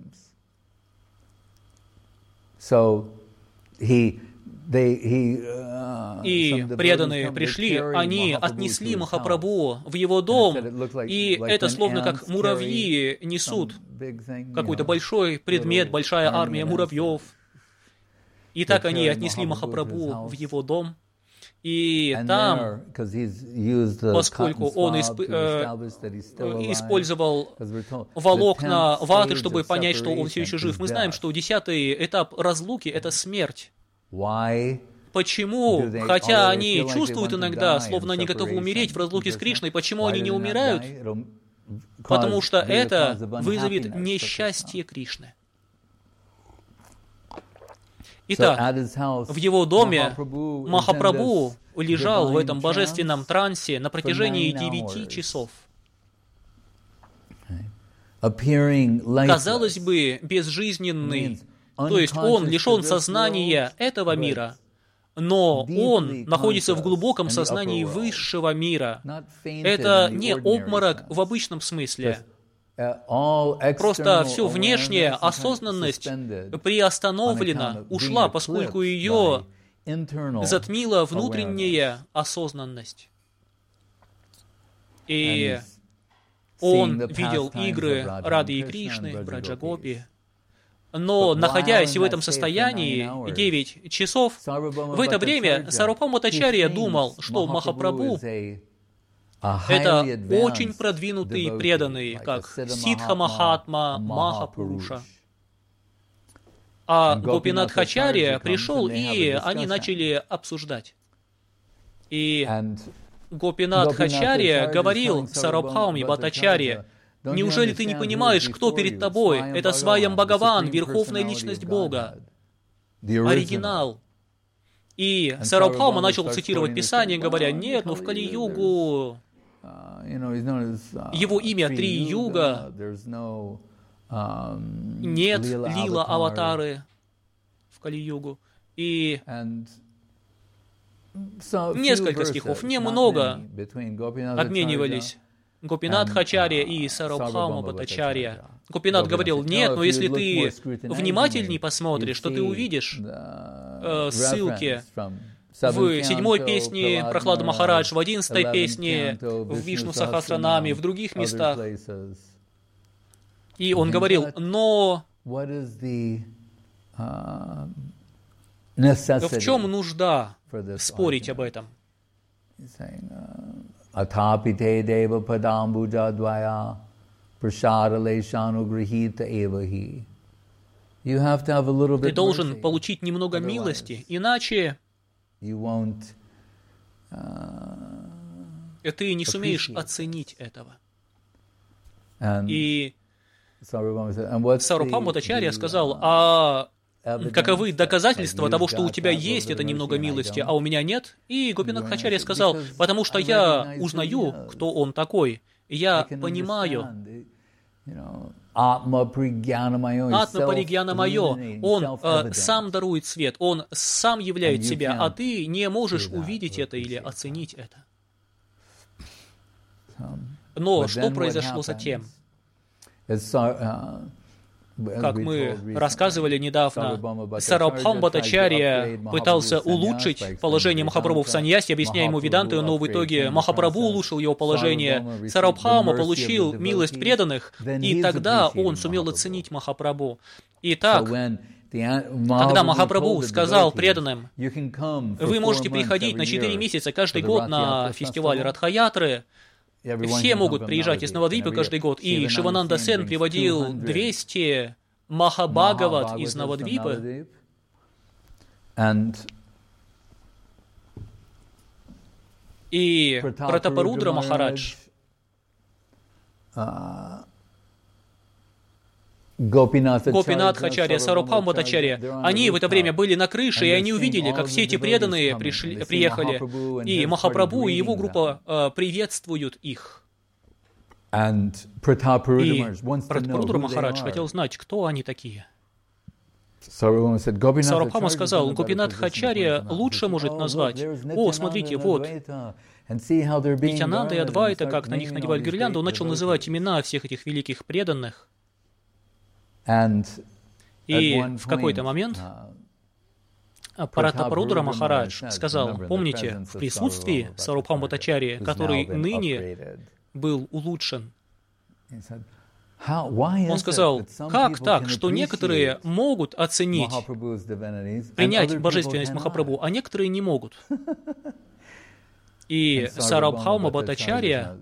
И преданные пришли, они отнесли Махапрабху в его дом, и это словно как муравьи несут какой-то большой предмет, большая армия муравьев. И так они отнесли Махапрабху в его дом. И там, поскольку он исп... э, использовал волокна ваты, чтобы понять, что он все еще жив, мы знаем, что десятый этап разлуки — это смерть. Почему, хотя они чувствуют иногда, словно они готовы умереть в разлуке с Кришной, почему они не умирают? Потому что это вызовет несчастье Кришны. Итак, в его доме Махапрабху лежал в этом божественном трансе на протяжении девяти часов. Казалось бы, безжизненный, то есть он лишен сознания этого мира, но он находится в глубоком сознании высшего мира. Это не обморок в обычном смысле. Просто все внешняя осознанность приостановлена, ушла, поскольку ее затмила внутренняя осознанность. И он видел игры Рады и Кришны, Браджа Гопи. Но, находясь в этом состоянии девять часов, в это время Сарвабхаума Бхаттачарья думал, что Махапрабху — это очень продвинутые преданные, как Сиддха Махатма, Махапуруша. А Гопинат Ачарья пришел, и они начали обсуждать. И Гопинат Ачарья говорил Сарвабхауме Бхаттачарье: «Неужели ты не понимаешь, кто перед тобой? Это Сваям Бхагаван, Верховная Личность Бога, оригинал». И Сарвабхаума начал цитировать Писание, говоря: «Нет, ну в Кали-югу его имя Три Юга, нет лила-аватары в Кали-югу». И несколько стихов, немного, обменивались Гопинат Ачарья и Сарвабхаума Бхаттачарья. Гопинат говорил: «Нет, но если ты внимательней посмотришь, то ты увидишь э, ссылки в седьмой песне Прахлада Махарадж, в одиннадцатой песне в Вишну Сахасранаме, в других местах». И он говорил: «Но в чем нужда спорить об этом?» Атапите дева падамбуджа двая прашадалешану грихита эвахи. Ты должен получить немного милости, иначе ты не сумеешь оценить этого. И Сарвабхаума Бхаттачарья сказал: «А каковы доказательства того, что у тебя есть это немного милости, а у меня нет?» И Гопинат Ачарья сказал: «Потому что я узнаю, кто он такой. Я понимаю. Атма паригьяна мое. Он э, сам дарует свет, он сам являет себя, а ты не можешь увидеть это или оценить это». Но что произошло затем? Как мы рассказывали недавно, Сарвабхаума Бхаттачарья пытался улучшить положение Махапрабху в саньясе, объясняя ему Веданты, но в итоге Махапрабху улучшил его положение. Сарвабхаума получил милость преданных, и тогда он сумел оценить Махапрабху. Итак, когда Махапрабху сказал преданным: «Вы можете приходить на четыре месяца каждый год на фестиваль Радха-ятры», все могут приезжать из Навадвипы каждый год, и Шивананда Сен приводил двести Махабхагават из Навадвипы. И Пратапарудра Махарадж, Гопинат Ачарья, Сарвабхаума Бхаттачарья, они в это время были на крыше, и они увидели, как все эти преданные пришли, приехали, и Махапрабху и его группа э, приветствуют их. И Пратапарудра Махарадж хотел знать, кто они такие. Сарвабхаума сказал: «Гопинат Ачарья лучше может назвать. О, смотрите, вот Нитьянанда и Адвайта, как на них надевали гирлянду». Он начал называть имена всех этих великих преданных. И в какой-то момент Пратапарудра Махарадж сказал: «Помните, в присутствии Сарвабхаума Бхаттачарьи, который ныне был улучшен». Он сказал: «Как так, что некоторые могут оценить, принять божественность Махапрабху, а некоторые не могут?» И Сарабхаума Бхаттачарья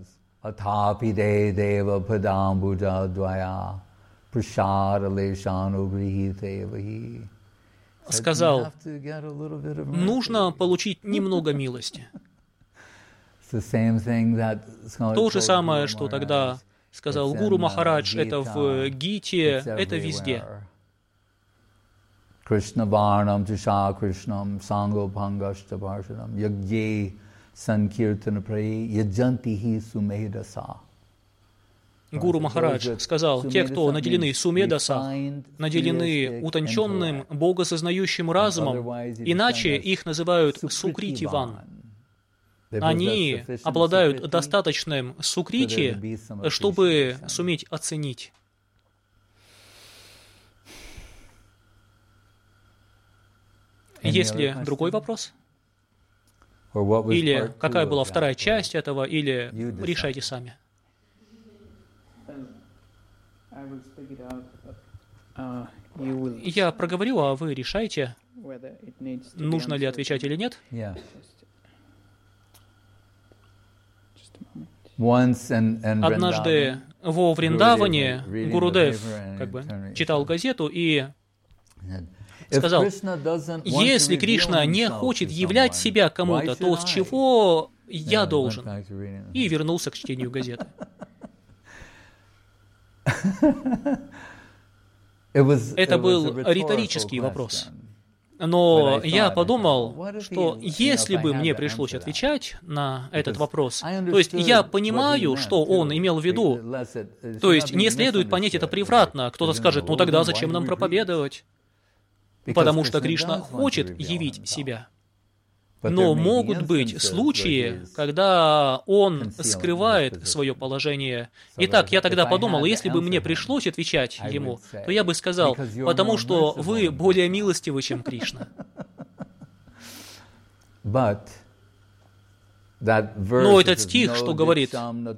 сказал, нужно получить немного милости. То же самое, что тогда сказал Гуру Махарадж, это в Гите, это везде. Кришна Варнам Тиша Кришнам Санго Пангашта Бхаршанам Ягье Санкиртана Праи Яджантихи Сумедаса. Гуру Махарадж сказал, те, кто наделены сумедаса, наделены утонченным, богосознающим разумом, иначе их называют сукритиван. Они обладают достаточным сукрити, чтобы суметь оценить. Есть ли другой вопрос? Или какая была вторая часть этого, или решайте сами. Я проговорю, а вы решайте, нужно ли отвечать или нет. Однажды во Вриндаване Гурудев как бы читал газету и сказал, если Кришна не хочет являть себя кому-то, то с чего я должен? И вернулся к чтению газеты. Это был риторический вопрос. Но я подумал, что если бы мне пришлось отвечать на этот вопрос, то есть я понимаю, что он имел в виду, то есть не следует понять это превратно. Кто-то скажет, ну тогда зачем нам проповедовать? Потому что Кришна хочет явить себя. Но могут быть случаи, когда он скрывает свое положение. Итак, я тогда подумал, если бы мне пришлось отвечать ему, то я бы сказал, потому что вы более милостивы, чем Кришна. Но этот стих, что говорит,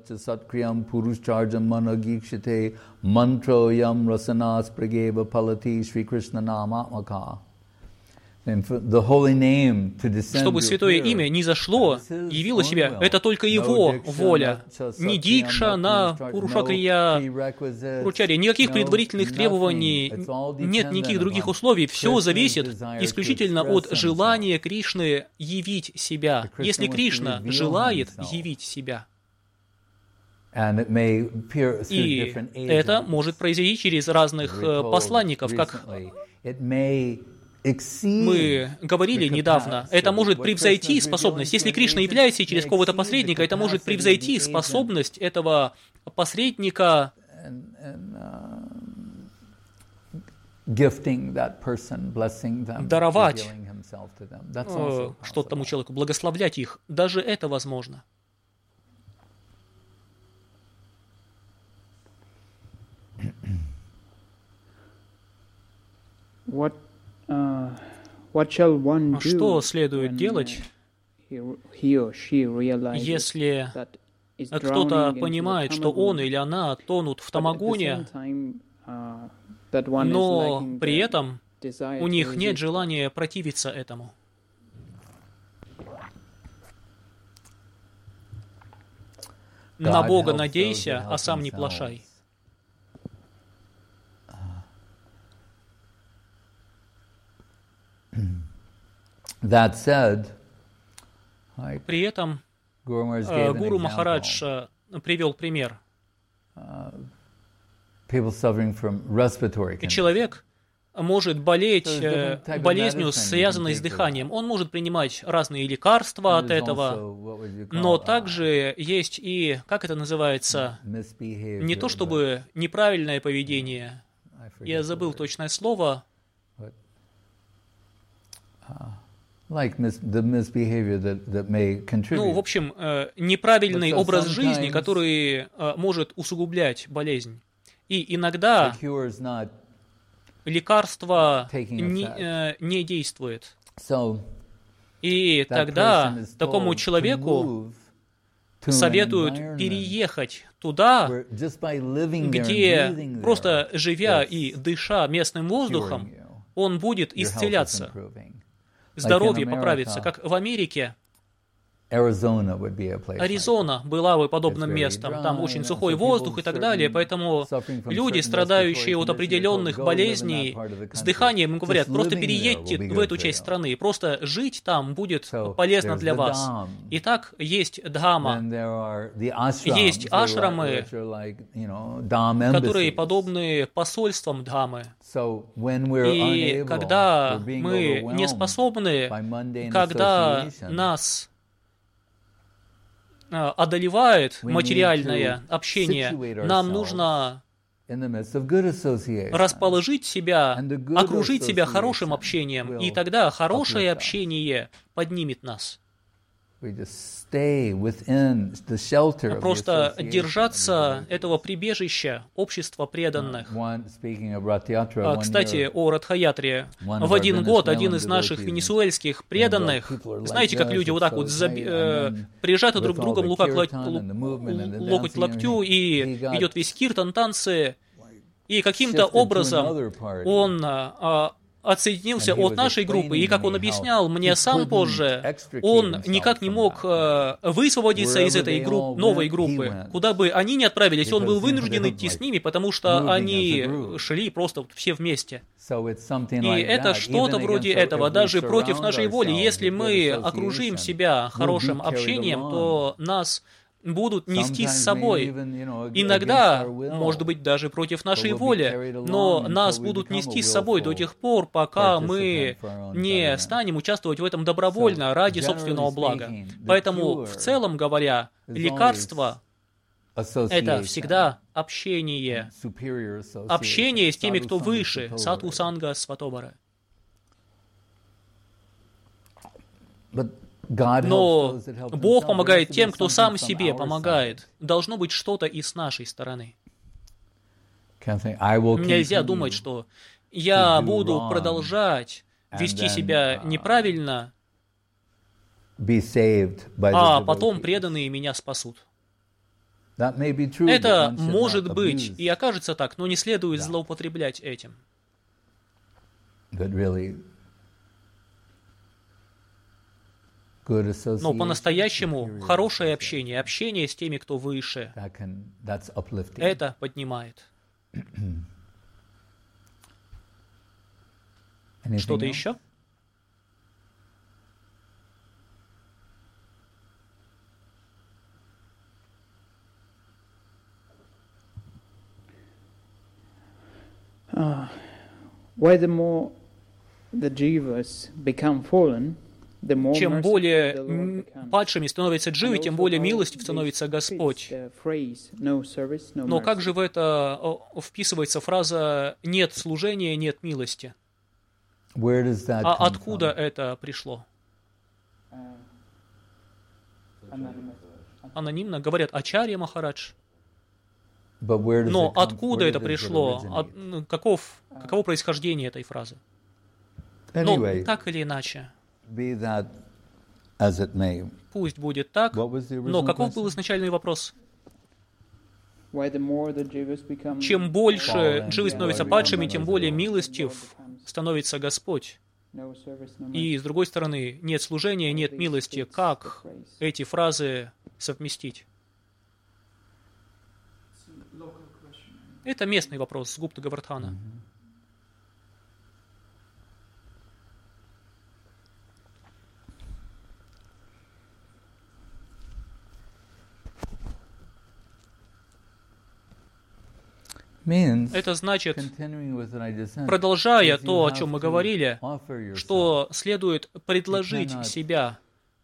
чтобы святое имя не зашло, явило себя, это только его воля. Ни дикша на Пурушакрия, Пуручарья, никаких предварительных требований, нет никаких других условий. Все зависит исключительно от желания Кришны явить себя. Если Кришна желает явить себя. И это может произойти через разных посланников, как мы говорили недавно, это может превзойти способность. Если Кришна является через какого-то посредника, это может превзойти способность этого посредника даровать что-то тому человеку, благословлять их. Даже это возможно. What Uh, what shall one do что следует when, делать, he, he or she если кто-то понимает, что он или она тонут в тамагуне, uh, но при этом у них нет желания противиться этому? На Бога надейся, а сам не плашай. That said, при этом Гуру Махарадж привел пример. Человек может болеть болезнью, связанной с дыханием. Он может принимать разные лекарства от этого, но также есть и, как это называется, не то чтобы неправильное поведение, я забыл точное слово, Like the misbehavior that, that may contribute. Ну, в общем, неправильный образ жизни, который может усугублять болезнь. И иногда лекарство не, не действует. И тогда такому человеку советуют переехать туда, где просто живя и дыша местным воздухом, он будет исцеляться. Здоровье поправится, как в Америке. Аризона была бы подобным местом. Там очень сухой воздух и так далее, поэтому люди, страдающие от определенных болезней с дыханием, им говорят, просто переедьте в эту часть страны, просто жить там будет полезно для вас. Итак, есть дхамма, есть ашрамы, которые подобны посольствам дхаммы. И когда мы не способны, когда нас одолевает материальное общение, нам нужно расположить себя, окружить себя хорошим общением, и тогда хорошее общение поднимет нас. Просто держаться этого прибежища, общества преданных. Кстати, о Радхаятре. В один год один из наших венесуэльских преданных, знаете, как люди вот так вот заби, э, прижаты друг к другу, лука к локтю, локоть к локтю, и идет весь киртан, танцы, и каким-то образом он а, отсоединился от нашей группы, и, как он объяснял мне сам позже, он никак не мог э, высвободиться из этой групп, новой группы. Куда бы они ни отправились, он был вынужден идти с ними, потому что они шли просто все вместе. И это что-то вроде этого, даже против нашей воли. Если мы окружим себя хорошим общением, то нас будут нести с собой. Иногда, может быть, даже против нашей воли, но нас будут нести с собой до тех пор, пока мы не станем участвовать в этом добровольно ради собственного блага. Поэтому, в целом говоря, лекарство — это всегда общение. Общение с теми, кто выше, сатву санга сватобара. Но Бог помогает тем, кто сам себе помогает. Должно быть что-то и с нашей стороны. Нельзя думать, что я буду продолжать вести себя неправильно, а потом преданные меня спасут. Это может быть и окажется так, но не следует злоупотреблять этим. Но по-настоящему хорошее общение, общение с теми, кто выше, это поднимает. Что-то еще? Uh, why the more the jivas become fallen, чем более падшими становятся дживы, тем более милостив становится Господь. Но как же в это вписывается фраза «нет служения, нет милости»? А откуда это пришло? Анонимно говорят «Ачарья Махарадж». Но откуда это пришло? От, каков, каково происхождение этой фразы? Ну, так или иначе. Пусть будет так, но каков был изначальный вопрос? Чем больше дживы становятся падшими, тем более милостив становится Господь. И, с другой стороны, нет служения, нет милости. Как эти фразы совместить? Это местный вопрос с Гупта Гавардхана. Это значит, продолжая то, о чем мы говорили, что следует предложить себя.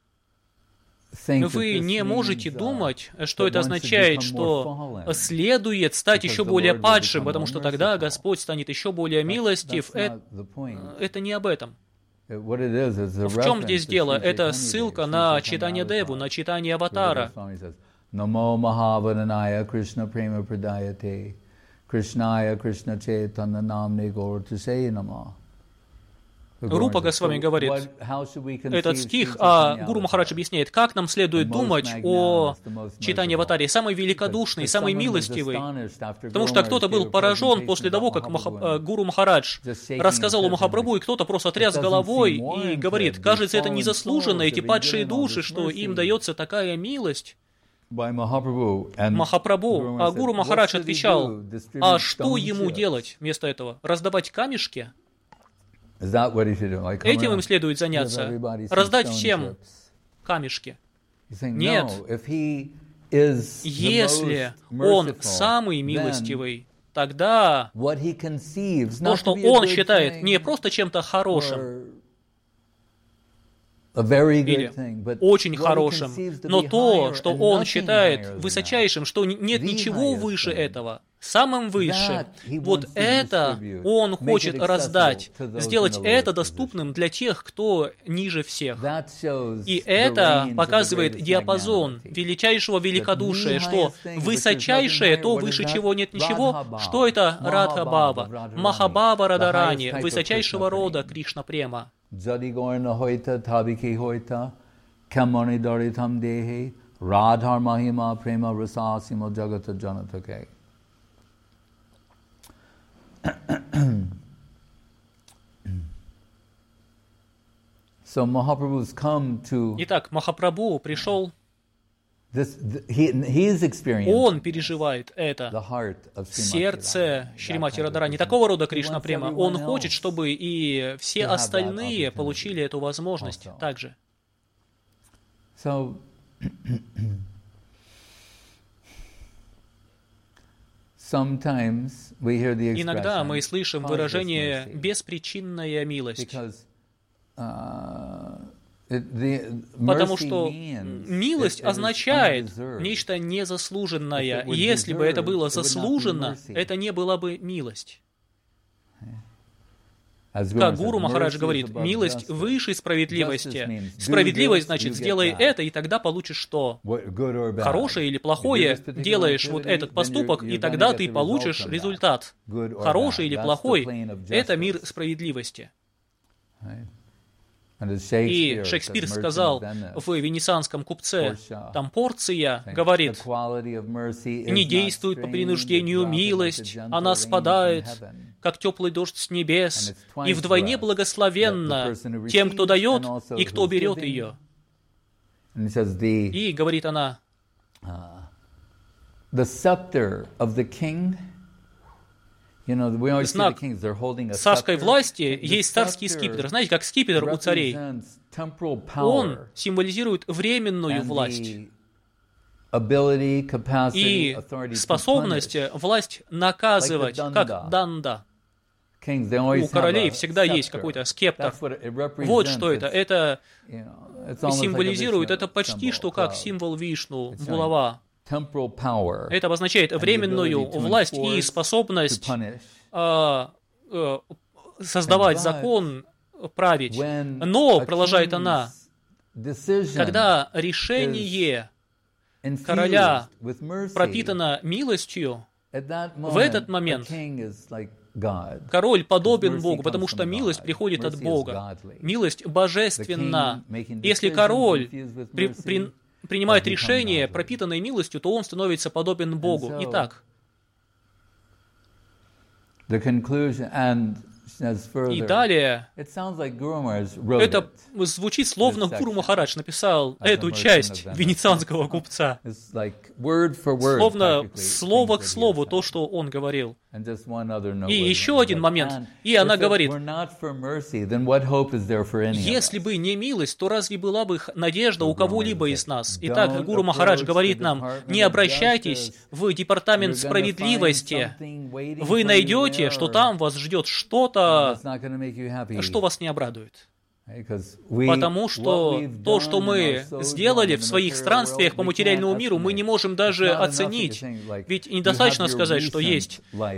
Вы не можете думать, что это означает, что следует стать еще более падшим, потому что тогда Господь станет еще более милостив. Это, это не об этом. В чем здесь дело? Это ссылка на читание Деву, на читание Аватара. Намо Махавараная Кришна Према Прадаяте Кришная Кришна Чайтанна Намне Гор Тусей Нама. Рупа Госвами говорит этот стих, а Гуру Махарадж объясняет, как нам следует думать о читании аватари. Самый великодушный, самый милостивый. Потому что кто-то был поражен после того, как Маха, Гуру Махарадж рассказал о Махапрабху, и кто-то просто тряс головой и говорит, кажется, это незаслуженно, эти падшие души, что им дается такая милость. Махапрабху. А Гуру Махарадж отвечал, а что ему делать вместо этого? Раздавать камешки? Этим им следует заняться. Раздать всем камешки. Нет. Если он самый милостивый, тогда то, что он считает не просто чем-то хорошим, или очень хорошим, но то, что он считает высочайшим, что нет ничего выше этого, самым высшим, вот это он хочет раздать, сделать это доступным для тех, кто ниже всех. И это показывает диапазон величайшего великодушия, что высочайшее, то выше чего нет ничего, что это Радха-бхава, Махабхава Радарани, высочайшего рода Кришна-према. Jadigorna hoita tabiki hoita kamani daritam dehi radhar mahima prema rasasimo jagata janatake. So Mahaprabhu's come to. Итак, Махапрабху пришел. This, he, he он переживает это в сердце Шримати Радарани. Такого рода Кришна Према. Он хочет, чтобы и все остальные получили эту возможность также. So, sometimes we hear the иногда мы слышим выражение «беспричинная милость». Because, uh, Потому что милость означает нечто незаслуженное. Если бы это было заслуженно, это не была бы милость. Как Гуру Махарадж говорит, милость выше справедливости. Справедливость значит, сделай это, и тогда получишь что? Хорошее или плохое, делаешь вот этот поступок, и тогда ты получишь результат. Хороший или плохой, это мир справедливости. И Шекспир сказал в «Венецианском купце», там Порция говорит, «Не действует по принуждению милость, она спадает, как теплый дождь с небес, и вдвойне благословенна тем, кто дает и кто берет ее». И, говорит она, знак царской власти есть царский скипетр. Знаете, как скипетр у царей. Он символизирует временную власть и способность власть наказывать, как данда. У королей всегда есть какой-то скептр. Вот что это. Это символизирует, это почти что как символ Вишну, булава. Это обозначает временную власть и способность э, э, создавать закон, править. Но, продолжает она, когда решение короля пропитано милостью, в этот момент король подобен Богу, потому что милость приходит от Бога. Милость божественна. Если король при, при, принимает решение, пропитанное милостью, то он становится подобен Богу. Итак, и далее, это звучит, словно Гуру Махарадж написал эту часть «Венецианского купца». Словно слово к слову то, что он говорил. И еще один момент. И она говорит, если бы не милость, то разве была бы надежда у кого-либо из нас? Итак, Гуру Махарадж говорит нам, не обращайтесь в департамент справедливости. Вы найдете, что там вас ждет что-то, что вас не обрадует. Потому что то, что мы сделали в своих странствиях по материальному миру, мы не можем даже оценить. Ведь недостаточно сказать, что есть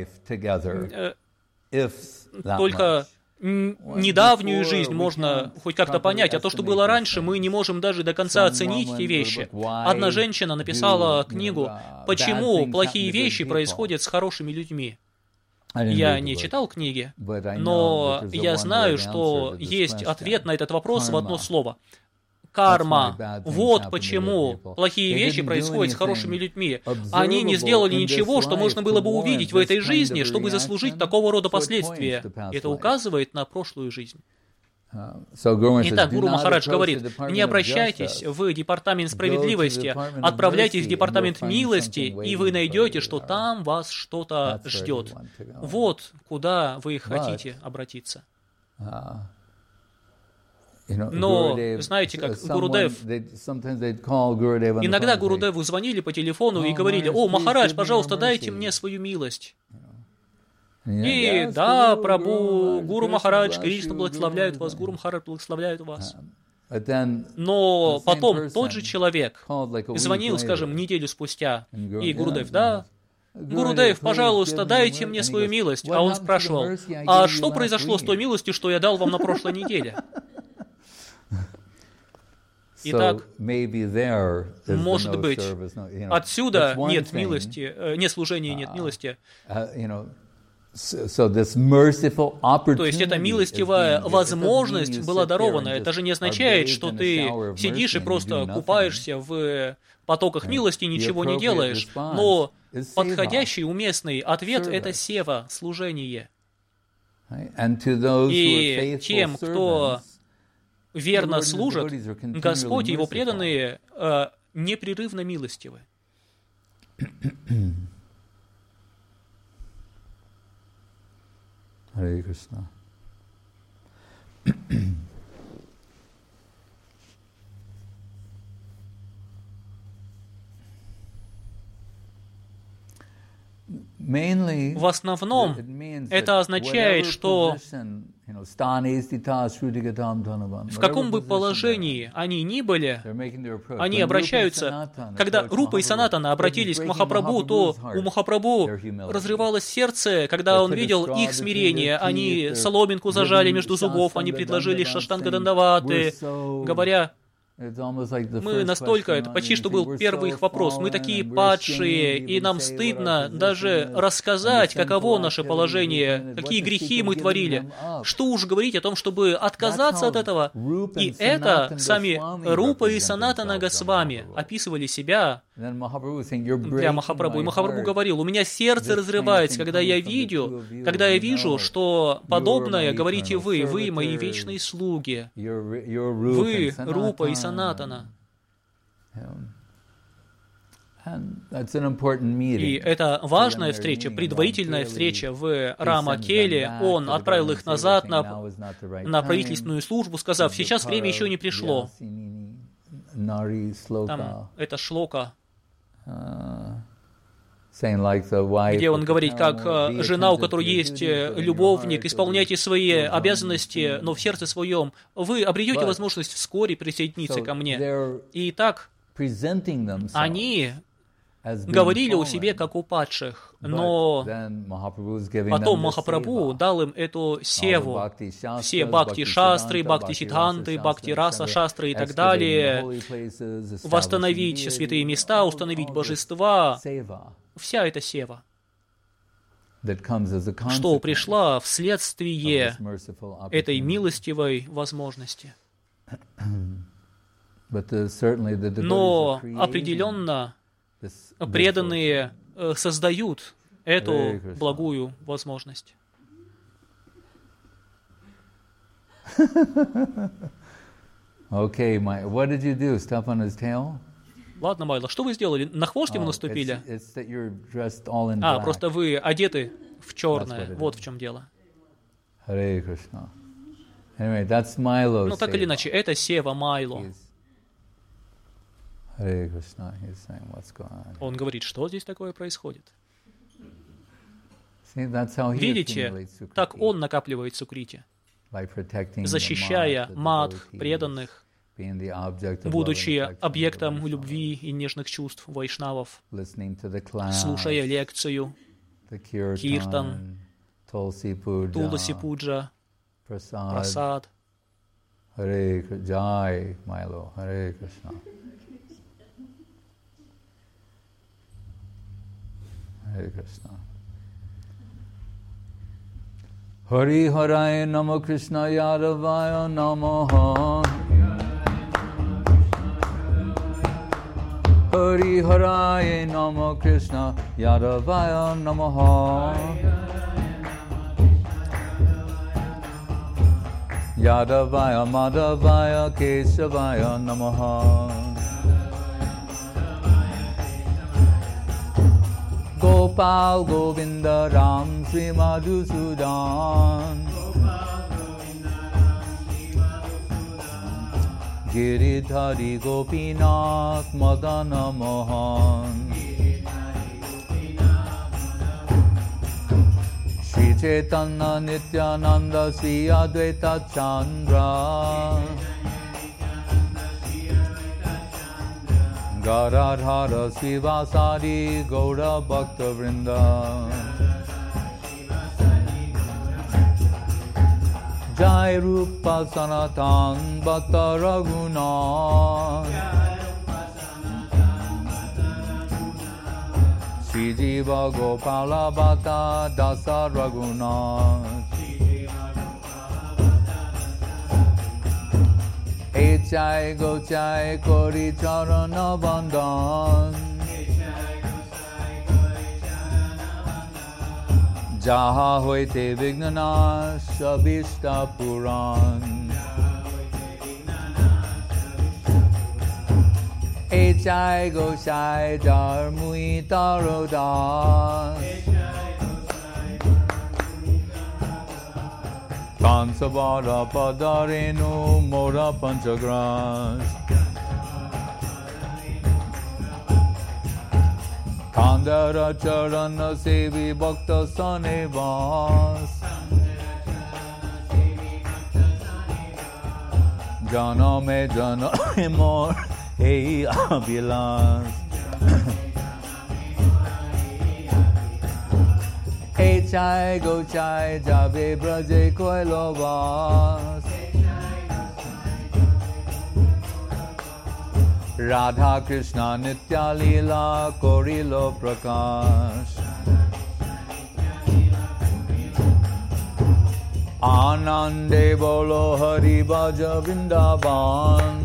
только недавнюю жизнь можно хоть как-то понять, а то, что было раньше, мы не можем даже до конца оценить эти вещи. Одна женщина написала книгу «Почему плохие вещи происходят с хорошими людьми». Я не читал книги, но я знаю, что есть ответ на этот вопрос в одно слово. Карма. Вот почему плохие вещи происходят с хорошими людьми. Они не сделали ничего, что можно было бы увидеть в этой жизни, чтобы заслужить такого рода последствия. Это указывает на прошлую жизнь. Итак, Гуру Махарадж говорит, не обращайтесь в департамент справедливости, отправляйтесь в департамент милости, и вы найдете, что там вас что-то ждет. Вот куда вы хотите обратиться. Но, знаете, как Гурудев, иногда Гурудеву звонили по телефону и говорили, «О, Махарадж, пожалуйста, дайте мне свою милость». И да, Прабху, Гуру Махарадж, Кришна благословляют вас, Гуру Махарадж благословляют вас. Но потом тот же человек звонил, скажем, неделю спустя, и Гурудев, да, Гурудев, пожалуйста, дайте мне свою милость. А он спрашивал, а что произошло с той милостью, что я дал вам на прошлой неделе? Итак, может быть, отсюда нет милости, нет служения, нет милости. То есть эта милостивая возможность была дарована. Это же не означает, что ты сидишь и просто купаешься в потоках милости, ничего не делаешь. Но подходящий, уместный ответ — это сева, служение. И тем, кто верно служит, Господь и Его преданные э, непрерывно милостивы. Харе Кришна. В основном это означает, что в каком бы положении они ни были, они обращаются, когда Рупа и Санатана обратились к Махапрабху, то у Махапрабху разрывалось сердце, когда он видел их смирение. Они соломинку зажали между зубов, они предложили Шаштанга Дандаваты, говоря, мы настолько, это почти что был первый их вопрос, мы такие падшие, и нам стыдно даже рассказать, каково наше положение, какие грехи мы творили. Что уж говорить о том, чтобы отказаться от этого. И это сами Рупа и Санатана Госвами описывали себя для Махапрабху. И Махапрабху говорил, у меня сердце разрывается, когда я видю, когда я вижу, что подобное говорите вы, вы мои вечные слуги, вы, Рупа и Санатана. И это важная встреча, предварительная встреча в Рама-Келе. Он отправил их назад на, на правительственную службу, сказав, сейчас время еще не пришло. Там это шлока, где он говорит, как жена, у которой есть любовник, исполняйте свои обязанности, но в сердце своем вы обретете возможность вскоре присоединиться ко мне. И так они говорили о себе как о падших, но потом Махапрабху дал им эту севу, все бхакти-шастры, бхакти-сиддханты, бхакти-раса-шастры и так далее, восстановить святые места, установить божества, вся эта сева, что пришла вследствие этой милостивой возможности. Но определенно преданные создают эту благую возможность. Okay, my, what did you do? Step on his tail? Ладно, Майла, что вы сделали? На хвост ему наступили? А, просто вы одеты в черное. Вот в чем дело. Anyway, that's Milo. Ну, так или иначе, это сева Майло. Он говорит, что здесь такое происходит? Видите, так он накапливает сукрити, защищая мадх, преданных, будучи объектом любви и нежных чувств вайшнавов, слушая лекцию, киртан, туласи пуджа, прасад. Харе Джай, Майло, Харе Кришна. Харе Кришна. Hari Haraya Namo Krishna Yadavaya Namaha. Hari Haraya Namo Krishna Yadavaya Namaha. Yadavaya Madhavaya Kesavaya Namaha. Gopal Govinda Ram Sri Madhusudan. Giridhari Gopinath Madana Mohan. Shri Chaitanya Nityananda Sri Advaita Chandra. Garadhara Sivasadi Gaura Bhakta Vrinda. Jai Rupa Sanatan Bhakta Raghunath. Sri Jiva Gopala Bhakta Dasa Raghunath. Echai Gochai Kori Charana Bandhan. Jaha Hoite Vignana Shabishta Puran. Echai Gochai Dharmui Tarodas. Kansavara Padarenu Mora Panchagras. Kandara Charana Sevi Bhakta Sanevas. Jana me jana more Hey Abhilas. Echai Gochai Jave Braje Koilovas. Radha Krishna Nitya Leela Korilo Prakash. Anande Bolo Hari Bhaja Vrindavan.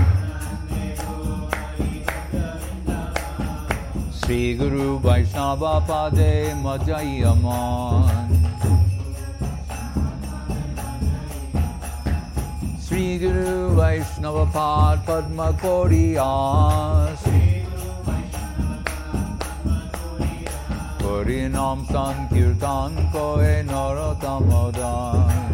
Sri Guru Vaishnava Pade Majai Aman. Sri Guru Vaishnava Pad Padma Koriyas. Harinam Sankirtan Koe Narotamadan.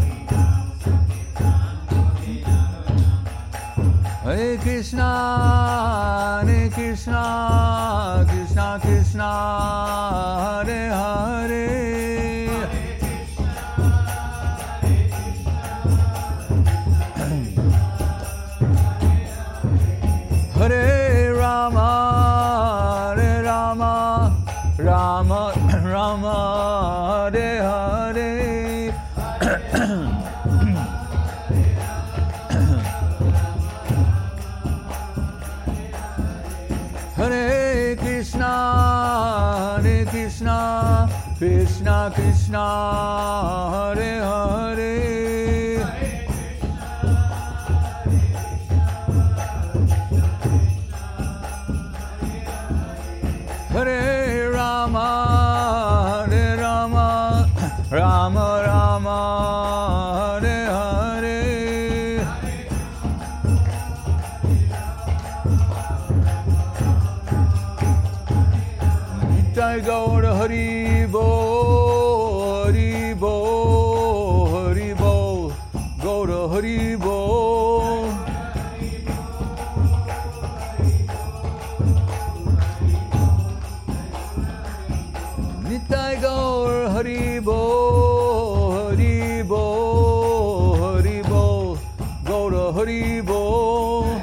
Hare Krishna, Hare Krishna, Krishna Krishna, Hare Hare. Hare Rama, Hare Rama, Rama Rama, Hare Hare. Hare Krishna, Hare Krishna, Krishna Krishna, Hare Hare. Hare Rama, Hare Rama, Rama Rama, Hare Hare. Nitai Gaura Hari Bo, Hari Bo, Hari Bo, Gaura Hari Bo. Nitai Gaur Hari Bo, Hari Bo, Hari Bo, Gaura Hari Bo.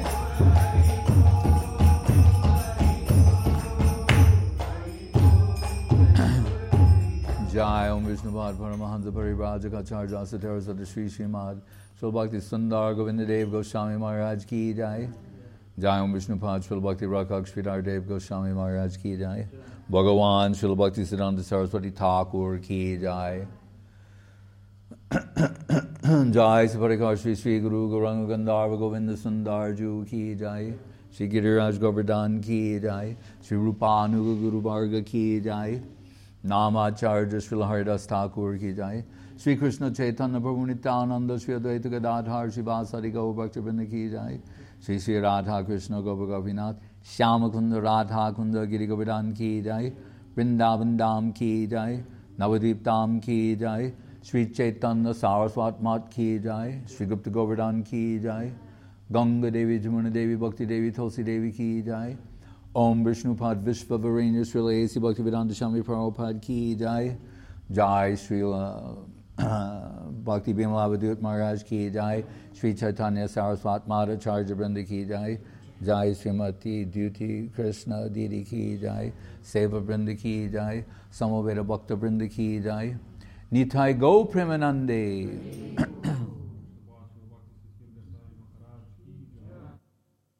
Jai Om Vishnuvad Paramahansa Parivrajaka Satara Sata Sri Srimad Srila Bhakti Sundar Govinda Dev Goswami Maharaj Ki Jai. Jai Om Vishnupad Srila Bhakti Rakak Sridhar Dev Goswami Maharaj Ki Jai. Bhagavan Srila Bhakti Siddhanta Saraswati Thakur Ki Jai. Jai Saparikar Shri Shri Guru Gauranga Gandharva Govinda Sundar Ju Ki Jai, Shri Giriraj Govardhan Ki Jai, Shri Rupanuga Guru Varga Ki Jai, Namacharya Srila Haridas Thakur Ki Jai, Shri Krishna Chaitanya Prabhu Nityananda Shri Advaita Gadadhar Shri Vasari Gaur Bhaktivinoda Ki Jai, Shri Shri Radha Krishna Gopa Gopinath, Shyamakunda Radha Kunda Giri Govardhan Ki Jai, Vrindavan Dham Ki Jai, Navadip Dham Ki Jai, Shri Chaitanya Saraswat Mat Ki Jai, Shri Gupta Govardhan Ki Jai, Ganga Devi Jamuna Devi Bhakti Devi Tulsi Devi Ki Jai, Om Vishnupad Vishva Varenya Srila A C Bhaktivedanta Swami Prabhupada Ki Jai, Jai Srila Bhakti Bimala Vidut Maharaj Ki Jai, Shri Chaitanya Saraswat Madhacharya Vrinda Ki Jai, Jai Srimati Duty Krishna Didi Ki Jai, Seva Vrinda Ki Jai, Samaveda Bhakta Vrinda Ki Jai, Nitai Go Premanande.